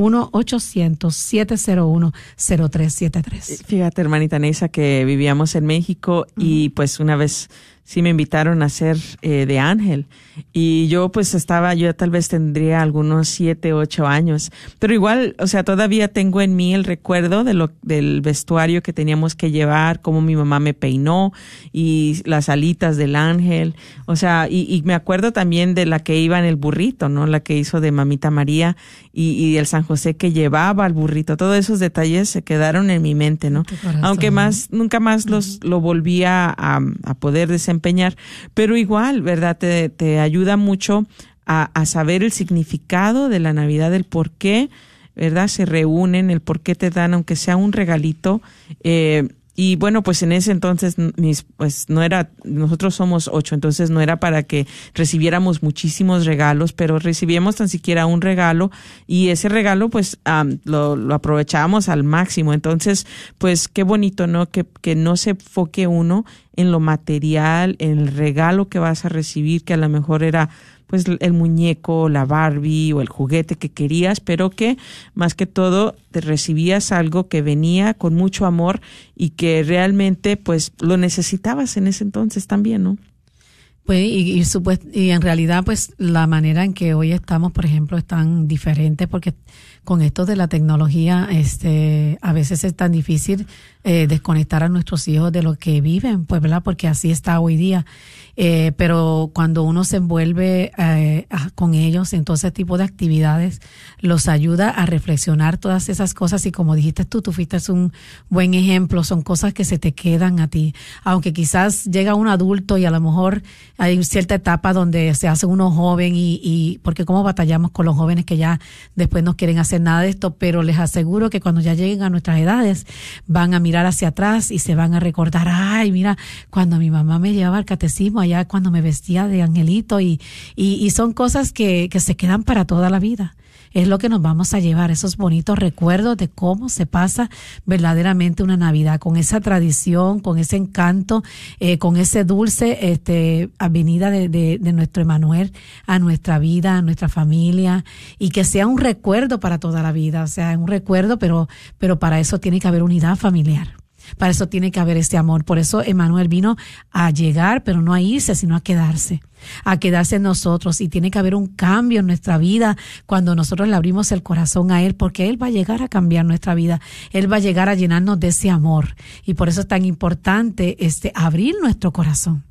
1-800-701-0373. Fíjate, hermanita Neisa, que vivíamos en México y pues una vez sí me invitaron a ser de ángel. Y yo pues yo tal vez tendría algunos 7, 8 años. Pero igual, o sea, todavía tengo en mí el recuerdo del vestuario que teníamos que llevar, cómo mi mamá me peinó y las alitas del ángel. O sea, y me acuerdo también de la que iba en el burrito, ¿no? La que hizo de Mamita María y el San José que llevaba al burrito. Todos esos detalles se quedaron en mi mente, ¿no? Aunque nunca más lo volví a poder desempeñar. Pero igual, ¿verdad? Te ayuda mucho a saber el significado de la Navidad, el por qué, ¿verdad? Se reúnen, el por qué te dan, aunque sea un regalito. Y bueno, pues en ese entonces, pues no era, nosotros somos 8, entonces no era para que recibiéramos muchísimos regalos, pero recibíamos tan siquiera un regalo y ese regalo pues lo aprovechábamos al máximo. Entonces, pues qué bonito, ¿no? Que no se enfoque uno en lo material, en el regalo que vas a recibir, que a lo mejor era pues el muñeco, la Barbie o el juguete que querías, pero que más que todo te recibías algo que venía con mucho amor y que realmente pues lo necesitabas en ese entonces también, ¿no? Pues y en realidad pues la manera en que hoy estamos, por ejemplo, es tan diferente porque con esto de la tecnología a veces es tan difícil desconectar a nuestros hijos de lo que viven, pues, ¿verdad? Porque así está hoy día. Pero cuando uno se envuelve con ellos en todo ese tipo de actividades, los ayuda a reflexionar todas esas cosas y como dijiste tú fuiste un buen ejemplo, son cosas que se te quedan a ti. Aunque quizás llega un adulto y a lo mejor hay cierta etapa donde se hace uno joven y porque cómo batallamos con los jóvenes que ya después no quieren hacer nada de esto, pero les aseguro que cuando ya lleguen a nuestras edades van a mirar hacia atrás y se van a recordar, ay, mira, cuando mi mamá me llevaba al catecismo, allá cuando me vestía de angelito y son cosas que se quedan para toda la vida. Es lo que nos vamos a llevar, esos bonitos recuerdos de cómo se pasa verdaderamente una Navidad, con esa tradición, con ese encanto, con ese dulce avenida de nuestro Emmanuel a nuestra vida, a nuestra familia, y que sea un recuerdo para toda la vida, o sea, un recuerdo, pero para eso tiene que haber unidad familiar. Para eso tiene que haber ese amor. Por eso Emmanuel vino a llegar, pero no a irse, sino a quedarse en nosotros. Y tiene que haber un cambio en nuestra vida cuando nosotros le abrimos el corazón a Él, porque Él va a llegar a cambiar nuestra vida. Él va a llegar a llenarnos de ese amor. Y por eso es tan importante abrir nuestro corazón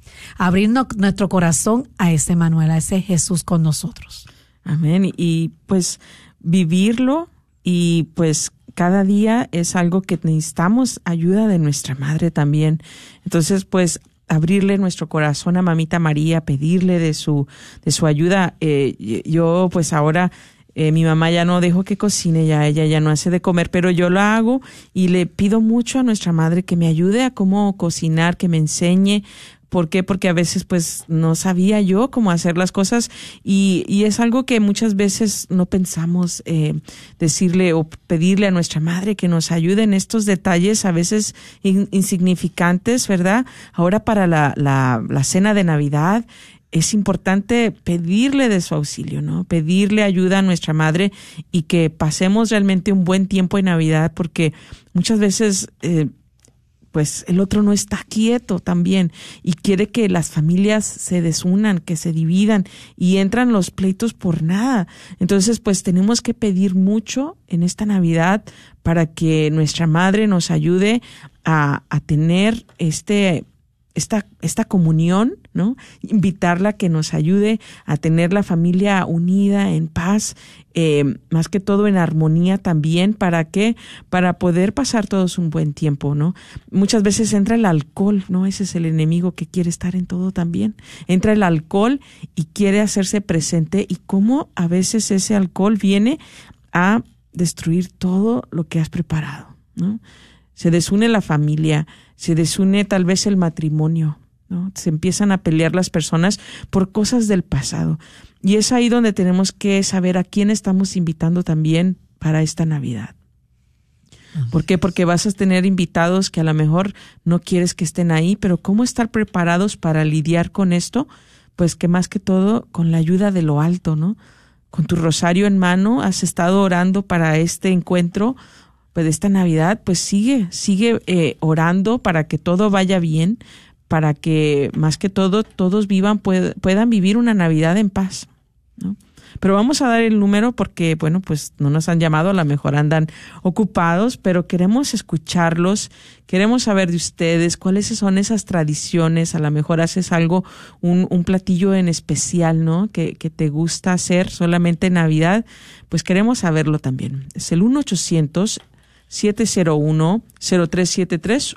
a ese Emmanuel, a ese Jesús con nosotros. Amén. Y pues vivirlo y pues cada día es algo que necesitamos ayuda de nuestra madre también. Entonces, pues, abrirle nuestro corazón a Mamita María, pedirle de su ayuda. Yo, pues, ahora mi mamá ya no dejo que cocine, ella ya no hace de comer, pero yo lo hago y le pido mucho a nuestra madre que me ayude a cómo cocinar, que me enseñe. ¿Por qué? Porque a veces pues no sabía yo cómo hacer las cosas y es algo que muchas veces no pensamos decirle o pedirle a nuestra madre que nos ayude en estos detalles a veces insignificantes, ¿verdad? Ahora para la cena de Navidad es importante pedirle de su auxilio, ¿no? Pedirle ayuda a nuestra madre y que pasemos realmente un buen tiempo en Navidad porque muchas veces pues el otro no está quieto también y quiere que las familias se desunan, que se dividan y entran los pleitos por nada. Entonces, pues tenemos que pedir mucho en esta Navidad para que nuestra madre nos ayude a tener esta comunión, ¿no? Invitarla a que nos ayude a tener la familia unida, en paz, más que todo en armonía también, ¿para qué? Para poder pasar todos un buen tiempo, ¿no? Muchas veces entra el alcohol, ¿no? Ese es el enemigo que quiere estar en todo también. Entra el alcohol y quiere hacerse presente y cómo a veces ese alcohol viene a destruir todo lo que has preparado, ¿no? Se desune la familia, se desune tal vez el matrimonio, ¿no? Se empiezan a pelear las personas por cosas del pasado. Y es ahí donde tenemos que saber a quién estamos invitando también para esta Navidad. ¿Por qué? Porque vas a tener invitados que a lo mejor no quieres que estén ahí, pero ¿cómo estar preparados para lidiar con esto? Pues que más que todo con la ayuda de lo alto, ¿no? Con tu rosario en mano, has estado orando para este encuentro, pues de esta Navidad, pues sigue orando para que todo vaya bien, para que más que todo todos puedan vivir una Navidad en paz, ¿no? Pero vamos a dar el número porque, bueno, pues no nos han llamado, a lo mejor andan ocupados, pero queremos escucharlos, queremos saber de ustedes cuáles son esas tradiciones, a lo mejor haces algo, un platillo en especial, ¿no? Que te gusta hacer solamente en Navidad, pues queremos saberlo también. Es el 1-800-701-0373,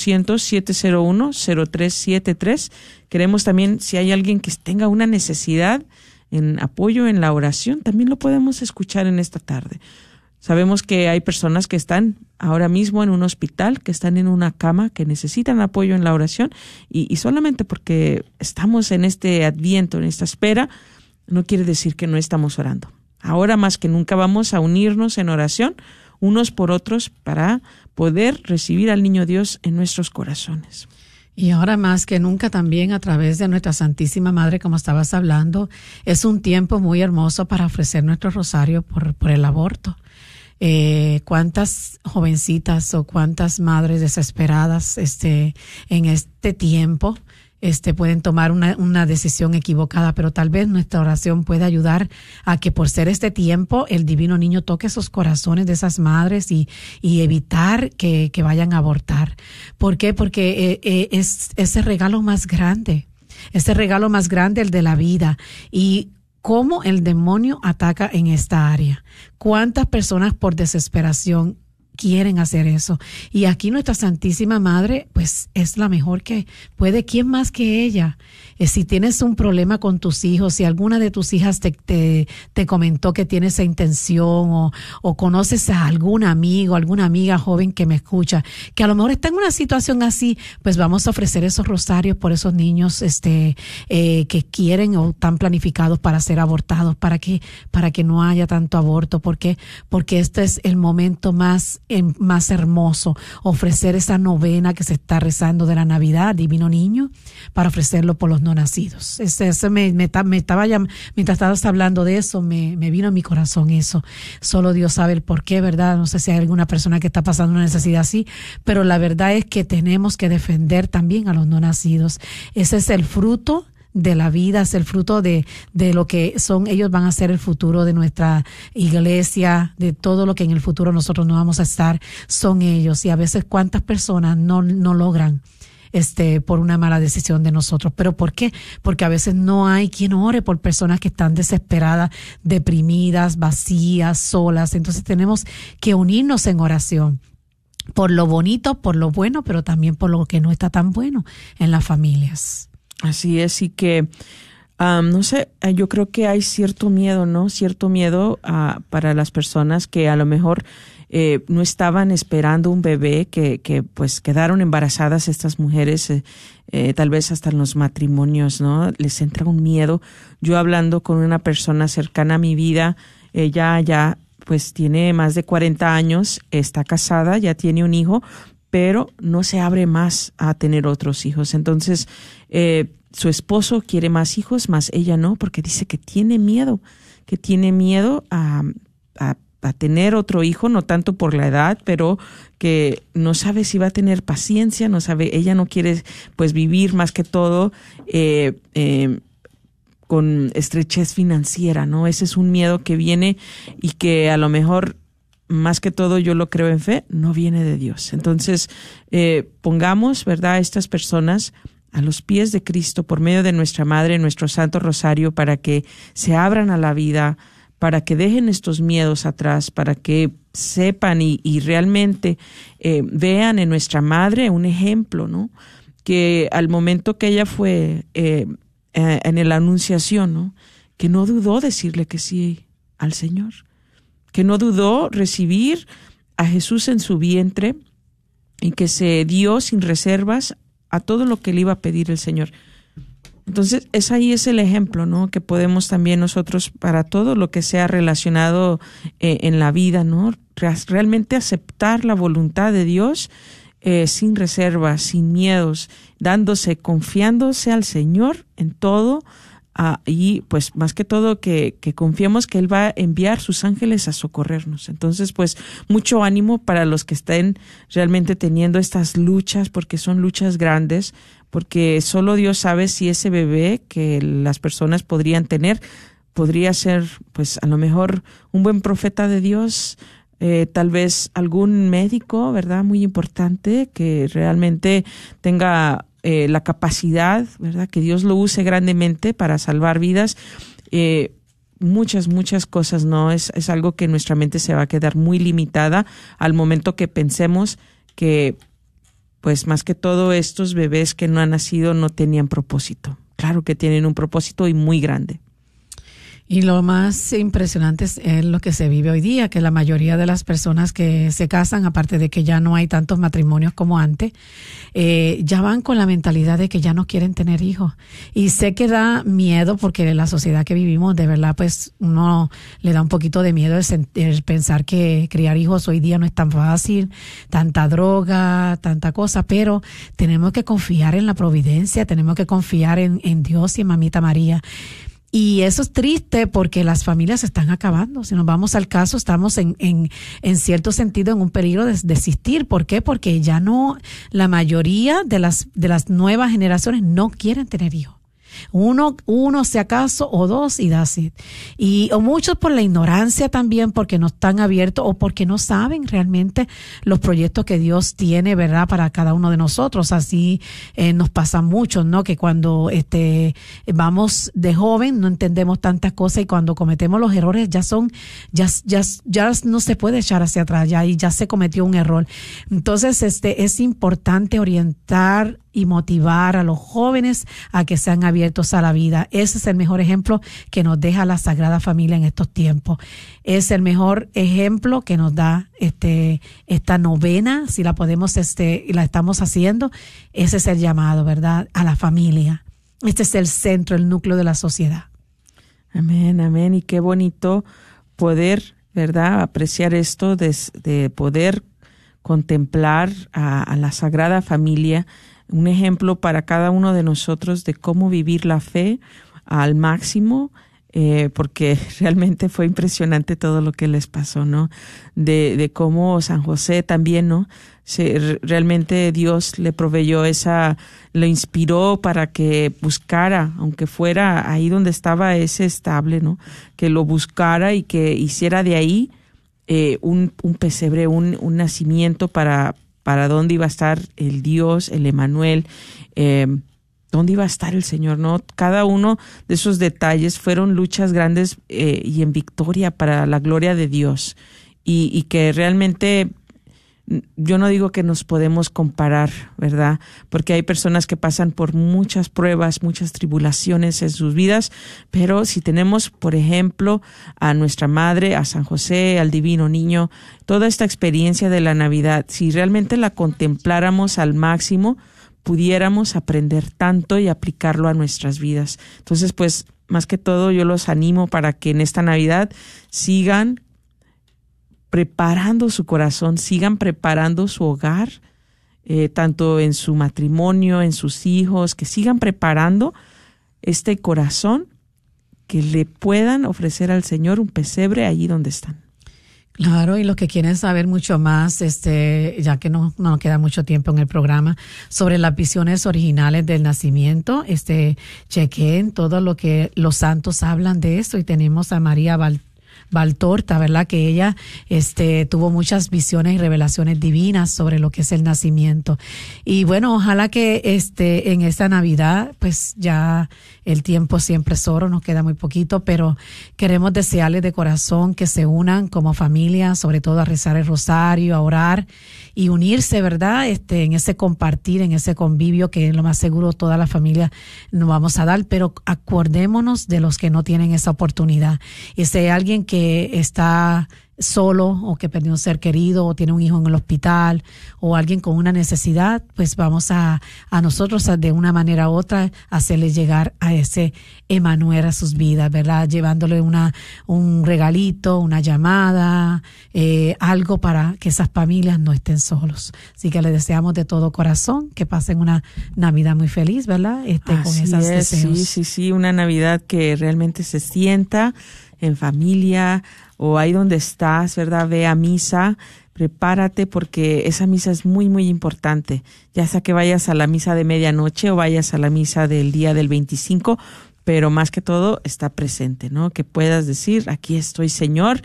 1-800-701-0373. Queremos también, si hay alguien que tenga una necesidad en apoyo en la oración, también lo podemos escuchar en esta tarde. Sabemos que hay personas que están ahora mismo en un hospital, que están en una cama, que necesitan apoyo en la oración y solamente porque estamos en este Adviento, en esta espera, no quiere decir que no estamos orando. Ahora más que nunca vamos a unirnos en oración unos por otros para poder recibir al Niño Dios en nuestros corazones. Y ahora más que nunca también a través de nuestra Santísima Madre, como estabas hablando, es un tiempo muy hermoso para ofrecer nuestro rosario por el aborto. Cuántas jovencitas o cuántas madres desesperadas en este tiempo pueden tomar una decisión equivocada, pero tal vez nuestra oración puede ayudar a que por ser este tiempo el Divino Niño toque esos corazones de esas madres y evitar que vayan a abortar. ¿Por qué? Porque es ese regalo más grande, el de la vida. Y cómo el demonio ataca en esta área. ¿Cuántas personas por desesperación quieren hacer eso? Y aquí nuestra Santísima Madre, pues es la mejor que puede. ¿Quién más que ella? Si tienes un problema con tus hijos, si alguna de tus hijas te comentó que tiene esa intención o conoces a algún amigo, alguna amiga joven que me escucha, que a lo mejor está en una situación así, pues vamos a ofrecer esos rosarios por esos niños que quieren o están planificados para ser abortados, para que no haya tanto aborto. ¿Por qué? Porque este es el momento más hermoso, ofrecer esa novena que se está rezando de la Navidad, Divino Niño, para ofrecerlo por los no nacidos. Mientras estabas hablando de eso, me vino a mi corazón eso. Solo Dios sabe el por qué, ¿verdad? No sé si hay alguna persona que está pasando una necesidad así, pero la verdad es que tenemos que defender también a los no nacidos. Ese es el fruto de la vida, es el fruto de lo que son. Ellos van a ser el futuro de nuestra iglesia, de todo lo que en el futuro nosotros no vamos a estar, son ellos. Y a veces cuántas personas no logran por una mala decisión de nosotros. ¿Pero por qué? Porque a veces no hay quien ore por personas que están desesperadas, deprimidas, vacías, solas. Entonces tenemos que unirnos en oración por lo bonito, por lo bueno, pero también por lo que no está tan bueno en las familias. Así es, y que, no sé, yo creo que hay cierto miedo, ¿no? Cierto miedo para las personas que a lo mejor no estaban esperando un bebé, que pues quedaron embarazadas estas mujeres, tal vez hasta en los matrimonios, ¿no? Les entra un miedo. Yo hablando con una persona cercana a mi vida, ella ya pues tiene más de 40 años, está casada, ya tiene un hijo, pero no se abre más a tener otros hijos. Entonces, su esposo quiere más hijos, más ella no, porque dice que tiene miedo a tener otro hijo, no tanto por la edad, pero que no sabe si va a tener paciencia, no sabe, ella no quiere pues vivir más que todo con estrechez financiera, ¿no? Ese es un miedo que viene y que a lo mejor, más que todo, yo lo creo en fe, no viene de Dios. Entonces, pongamos, ¿verdad?, a estas personas a los pies de Cristo por medio de nuestra Madre, nuestro Santo Rosario, para que se abran a la vida, para que dejen estos miedos atrás, para que sepan y realmente vean en nuestra Madre un ejemplo, ¿no? Que al momento que ella fue en la Anunciación, ¿no?, que no dudó decirle que sí al Señor, que no dudó recibir a Jesús en su vientre y que se dio sin reservas a todo lo que le iba a pedir el Señor. Entonces, ahí es el ejemplo, ¿no?, que podemos también nosotros, para todo lo que sea relacionado en la vida, ¿no?, realmente aceptar la voluntad de Dios sin reservas, sin miedos, confiándose al Señor en todo. Y pues más que todo que confiemos que Él va a enviar sus ángeles a socorrernos. Entonces, pues mucho ánimo para los que estén realmente teniendo estas luchas, porque son luchas grandes, porque solo Dios sabe si ese bebé que las personas podrían tener podría ser, pues a lo mejor un buen profeta de Dios, tal vez algún médico, ¿verdad?, muy importante, que realmente tenga la capacidad, ¿verdad?, que Dios lo use grandemente para salvar vidas. Muchas cosas, ¿no? Es algo que nuestra mente se va a quedar muy limitada al momento que pensemos que, pues más que todo, estos bebés que no han nacido no tenían propósito. Claro que tienen un propósito y muy grande. Y lo más impresionante es lo que se vive hoy día, que la mayoría de las personas que se casan, aparte de que ya no hay tantos matrimonios como antes, ya van con la mentalidad de que ya no quieren tener hijos. Y sé que da miedo porque la sociedad que vivimos, de verdad, pues uno le da un poquito de miedo el pensar que criar hijos hoy día no es tan fácil, tanta droga, tanta cosa, pero tenemos que confiar en la providencia, tenemos que confiar en Dios y en Mamita María. Y eso es triste porque las familias se están acabando. Si nos vamos al caso, estamos en cierto sentido en un peligro de desistir. ¿Por qué? Porque ya no, la mayoría de las nuevas generaciones no quieren tener hijos. Uno si acaso, o dos, y that's it. O muchos por la ignorancia también, porque no están abiertos o porque no saben realmente los proyectos que Dios tiene, ¿verdad?, para cada uno de nosotros. Así nos pasa mucho, ¿no? Que cuando vamos de joven no entendemos tantas cosas y cuando cometemos los errores ya no se puede echar hacia atrás, ya se cometió un error. Entonces, es importante orientar y motivar a los jóvenes a que sean abiertos a la vida. Ese es el mejor ejemplo que nos deja la Sagrada Familia en estos tiempos. Es el mejor ejemplo que nos da esta novena, si la podemos y la estamos haciendo. Ese es el llamado, ¿verdad?, a la familia. Este es el centro, el núcleo de la sociedad. Amén, amén. Y qué bonito poder, ¿verdad?, apreciar esto de poder contemplar a la Sagrada Familia, un ejemplo para cada uno de nosotros de cómo vivir la fe al máximo, porque realmente fue impresionante todo lo que les pasó, ¿no? De cómo San José también, ¿no? Realmente Dios le proveyó lo inspiró para que buscara, aunque fuera ahí donde estaba ese estable, ¿no? Que lo buscara y que hiciera de ahí un pesebre, un nacimiento para dónde iba a estar el Dios, el Emmanuel, dónde iba a estar el Señor, ¿no? Cada uno de esos detalles fueron luchas grandes y en victoria para la gloria de Dios. Y que realmente, yo no digo que nos podemos comparar, ¿verdad? Porque hay personas que pasan por muchas pruebas, muchas tribulaciones en sus vidas, pero si tenemos, por ejemplo, a nuestra Madre, a San José, al Divino Niño, toda esta experiencia de la Navidad, si realmente la contempláramos al máximo, pudiéramos aprender tanto y aplicarlo a nuestras vidas. Entonces, pues, más que todo, yo los animo para que en esta Navidad sigan preparando su corazón, sigan preparando su hogar, tanto en su matrimonio, en sus hijos, que sigan preparando este corazón, que le puedan ofrecer al Señor un pesebre allí donde están. Claro, y los que quieren saber mucho más, ya que no nos queda mucho tiempo en el programa, sobre las visiones originales del nacimiento, chequen todo lo que los santos hablan de esto, y tenemos a María Valtorta, ¿verdad? Que ella tuvo muchas visiones y revelaciones divinas sobre lo que es el nacimiento. Y bueno, ojalá que en esta Navidad, pues ya el tiempo siempre es oro, nos queda muy poquito, pero queremos desearles de corazón que se unan como familia, sobre todo a rezar el rosario, a orar y unirse, ¿verdad? En ese compartir, en ese convivio que lo más seguro toda la familia nos vamos a dar, pero acordémonos de los que no tienen esa oportunidad. Y si hay alguien que está solo o que perdió un ser querido o tiene un hijo en el hospital o alguien con una necesidad, pues vamos a nosotros de una manera u otra hacerle llegar a ese Emmanuel a sus vidas, ¿verdad? Llevándole un regalito, una llamada, algo para que esas familias no estén solos. Así que les deseamos de todo corazón que pasen una Navidad muy feliz, ¿verdad? Con esos deseos. Sí, una Navidad que realmente se sienta en familia o ahí donde estás, ¿verdad? Ve a misa, prepárate porque esa misa es muy, muy importante. Ya sea que vayas a la misa de medianoche o vayas a la misa del día del 25, pero más que todo está presente, ¿no? Que puedas decir, aquí estoy, Señor,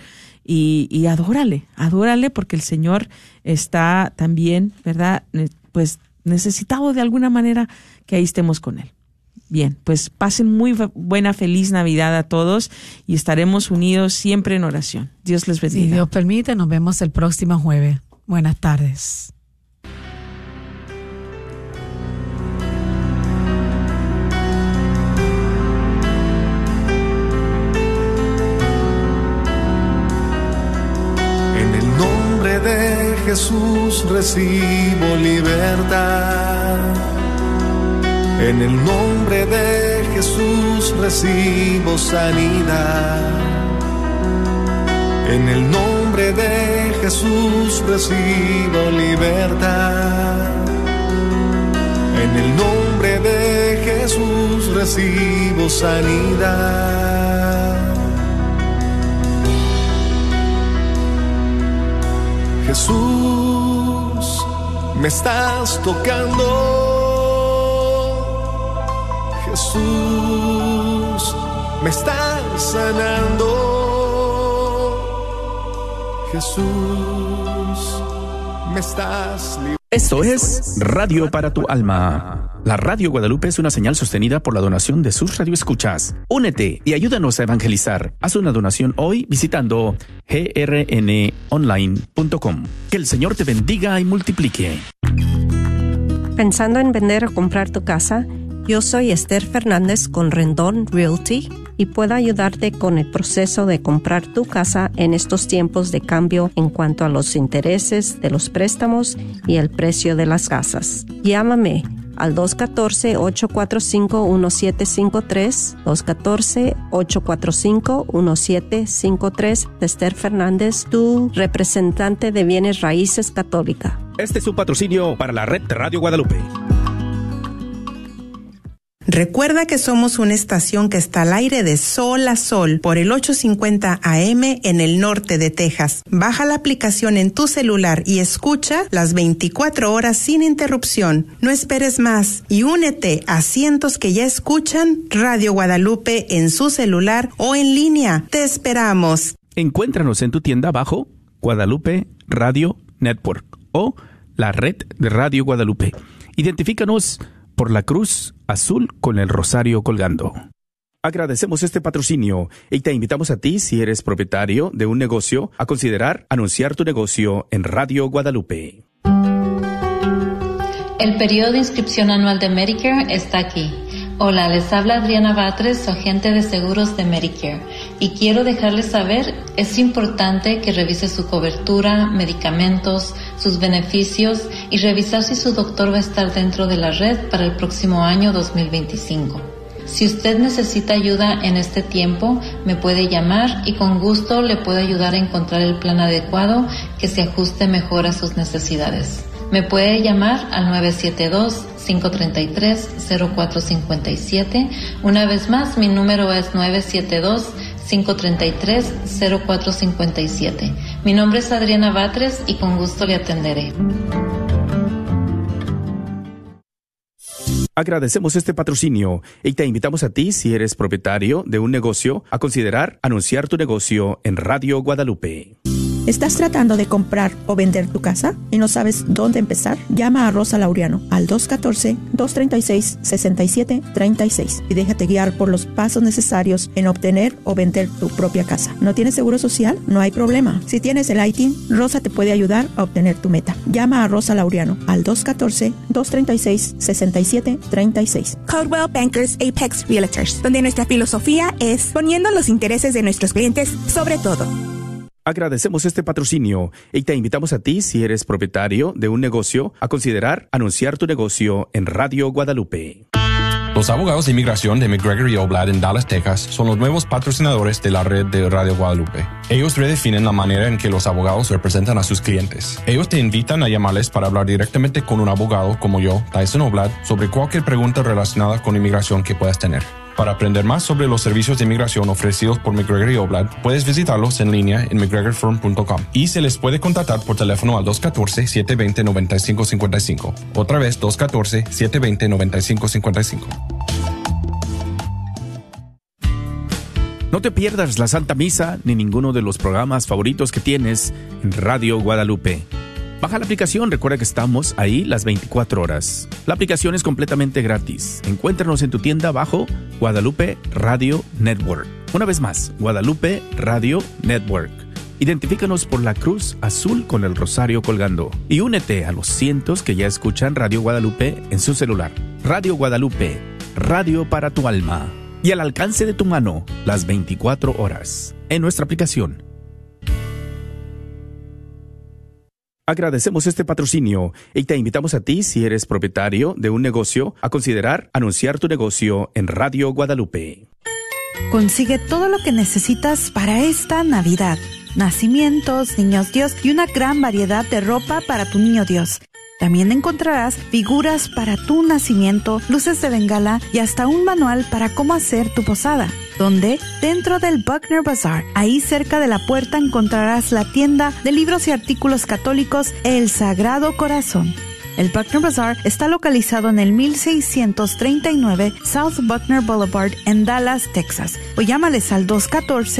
y adórale porque el Señor está también, ¿verdad? Pues necesitado de alguna manera que ahí estemos con Él. Bien, pues pasen muy buena, feliz Navidad a todos y estaremos unidos siempre en oración. Dios les bendiga. Si Dios permite, nos vemos el próximo jueves. Buenas tardes. Jesús recibo libertad. En el nombre de Jesús recibo sanidad. En el nombre de Jesús recibo libertad. En el nombre de Jesús recibo sanidad. Jesús, me estás tocando. Jesús, me estás sanando. Jesús, me estás librando. Esto es Radio para tu Alma. La Radio Guadalupe es una señal sostenida por la donación de sus radioescuchas. Únete y ayúdanos a evangelizar. Haz una donación hoy visitando grnonline.com. Que el Señor te bendiga y multiplique. ¿Pensando en vender o comprar tu casa? Yo soy Esther Fernández con Rendón Realty y puedo ayudarte con el proceso de comprar tu casa en estos tiempos de cambio en cuanto a los intereses de los préstamos y el precio de las casas. Llámame al 214-845-1753, 214-845-1753, Esther Fernández, tu representante de bienes raíces católica. Este es su patrocinio para la red de Radio Guadalupe. Recuerda que somos una estación que está al aire de sol a sol por el 850 AM en el norte de Texas. Baja la aplicación en tu celular y escucha las 24 horas sin interrupción. No esperes más y únete a cientos que ya escuchan Radio Guadalupe en su celular o en línea. Te esperamos. Encuéntranos en tu tienda bajo Guadalupe Radio Network o la red de Radio Guadalupe. Identifícanos por la cruz azul con el rosario colgando. Agradecemos este patrocinio y te invitamos a ti, si eres propietario de un negocio, a considerar anunciar tu negocio en Radio Guadalupe. El periodo de inscripción anual de Medicare está aquí. Hola, les habla Adriana Batres, su agente de seguros de Medicare, y quiero dejarles saber, es importante que revise su cobertura, medicamentos, sus beneficios y revisar si su doctor va a estar dentro de la red para el próximo año 2025. Si usted necesita ayuda en este tiempo, me puede llamar y con gusto le puedo ayudar a encontrar el plan adecuado que se ajuste mejor a sus necesidades. Me puede llamar al 972-533-0457. Una vez más, mi número es 972-533-0457. Mi nombre es Adriana Batres y con gusto le atenderé. Agradecemos este patrocinio y te invitamos a ti, si eres propietario de un negocio, a considerar anunciar tu negocio en Radio Guadalupe. ¿Estás tratando de comprar o vender tu casa y no sabes dónde empezar? Llama a Rosa Laureano al 214-236-6736 y déjate guiar por los pasos necesarios en obtener o vender tu propia casa. ¿No tienes seguro social? No hay problema. Si tienes el ITIN, Rosa te puede ayudar a obtener tu meta. Llama a Rosa Laureano al 214-236-6736. Coldwell Bankers Apex Realtors, donde nuestra filosofía es poniendo los intereses de nuestros clientes sobre todo. Agradecemos este patrocinio y te invitamos a ti, si eres propietario de un negocio, a considerar anunciar tu negocio en Radio Guadalupe. Los abogados de inmigración de McGregor & Oblad en Dallas, Texas, son los nuevos patrocinadores de la red de Radio Guadalupe. Ellos redefinen la manera en que los abogados representan a sus clientes. Ellos te invitan a llamarles para hablar directamente con un abogado como yo, Tyson Oblad, sobre cualquier pregunta relacionada con inmigración que puedas tener. Para aprender más sobre los servicios de inmigración ofrecidos por McGregor & Oblad, puedes visitarlos en línea en mcgregorfirm.com y se les puede contactar por teléfono al 214-720-9555. Otra vez, 214-720-9555. No te pierdas la Santa Misa ni ninguno de los programas favoritos que tienes en Radio Guadalupe. Baja la aplicación, recuerda que estamos ahí las 24 horas. La aplicación es completamente gratis. Encuéntranos en tu tienda bajo Guadalupe Radio Network. Una vez más, Guadalupe Radio Network. Identifícanos por la cruz azul con el rosario colgando. Y únete a los cientos que ya escuchan Radio Guadalupe en su celular. Radio Guadalupe, radio para tu alma. Y al alcance de tu mano, las 24 horas. En nuestra aplicación. Agradecemos este patrocinio y te invitamos a ti, si eres propietario de un negocio, a considerar anunciar tu negocio en Radio Guadalupe. Consigue todo lo que necesitas para esta Navidad. Nacimientos, niños Dios y una gran variedad de ropa para tu niño Dios. También encontrarás figuras para tu nacimiento, luces de bengala y hasta un manual para cómo hacer tu posada. ¿Dónde? Dentro del Buckner Bazaar. Ahí cerca de la puerta encontrarás la tienda de libros y artículos católicos El Sagrado Corazón. El Buckner Bazaar está localizado en el 1639 South Buckner Boulevard en Dallas, Texas. O llámales al 214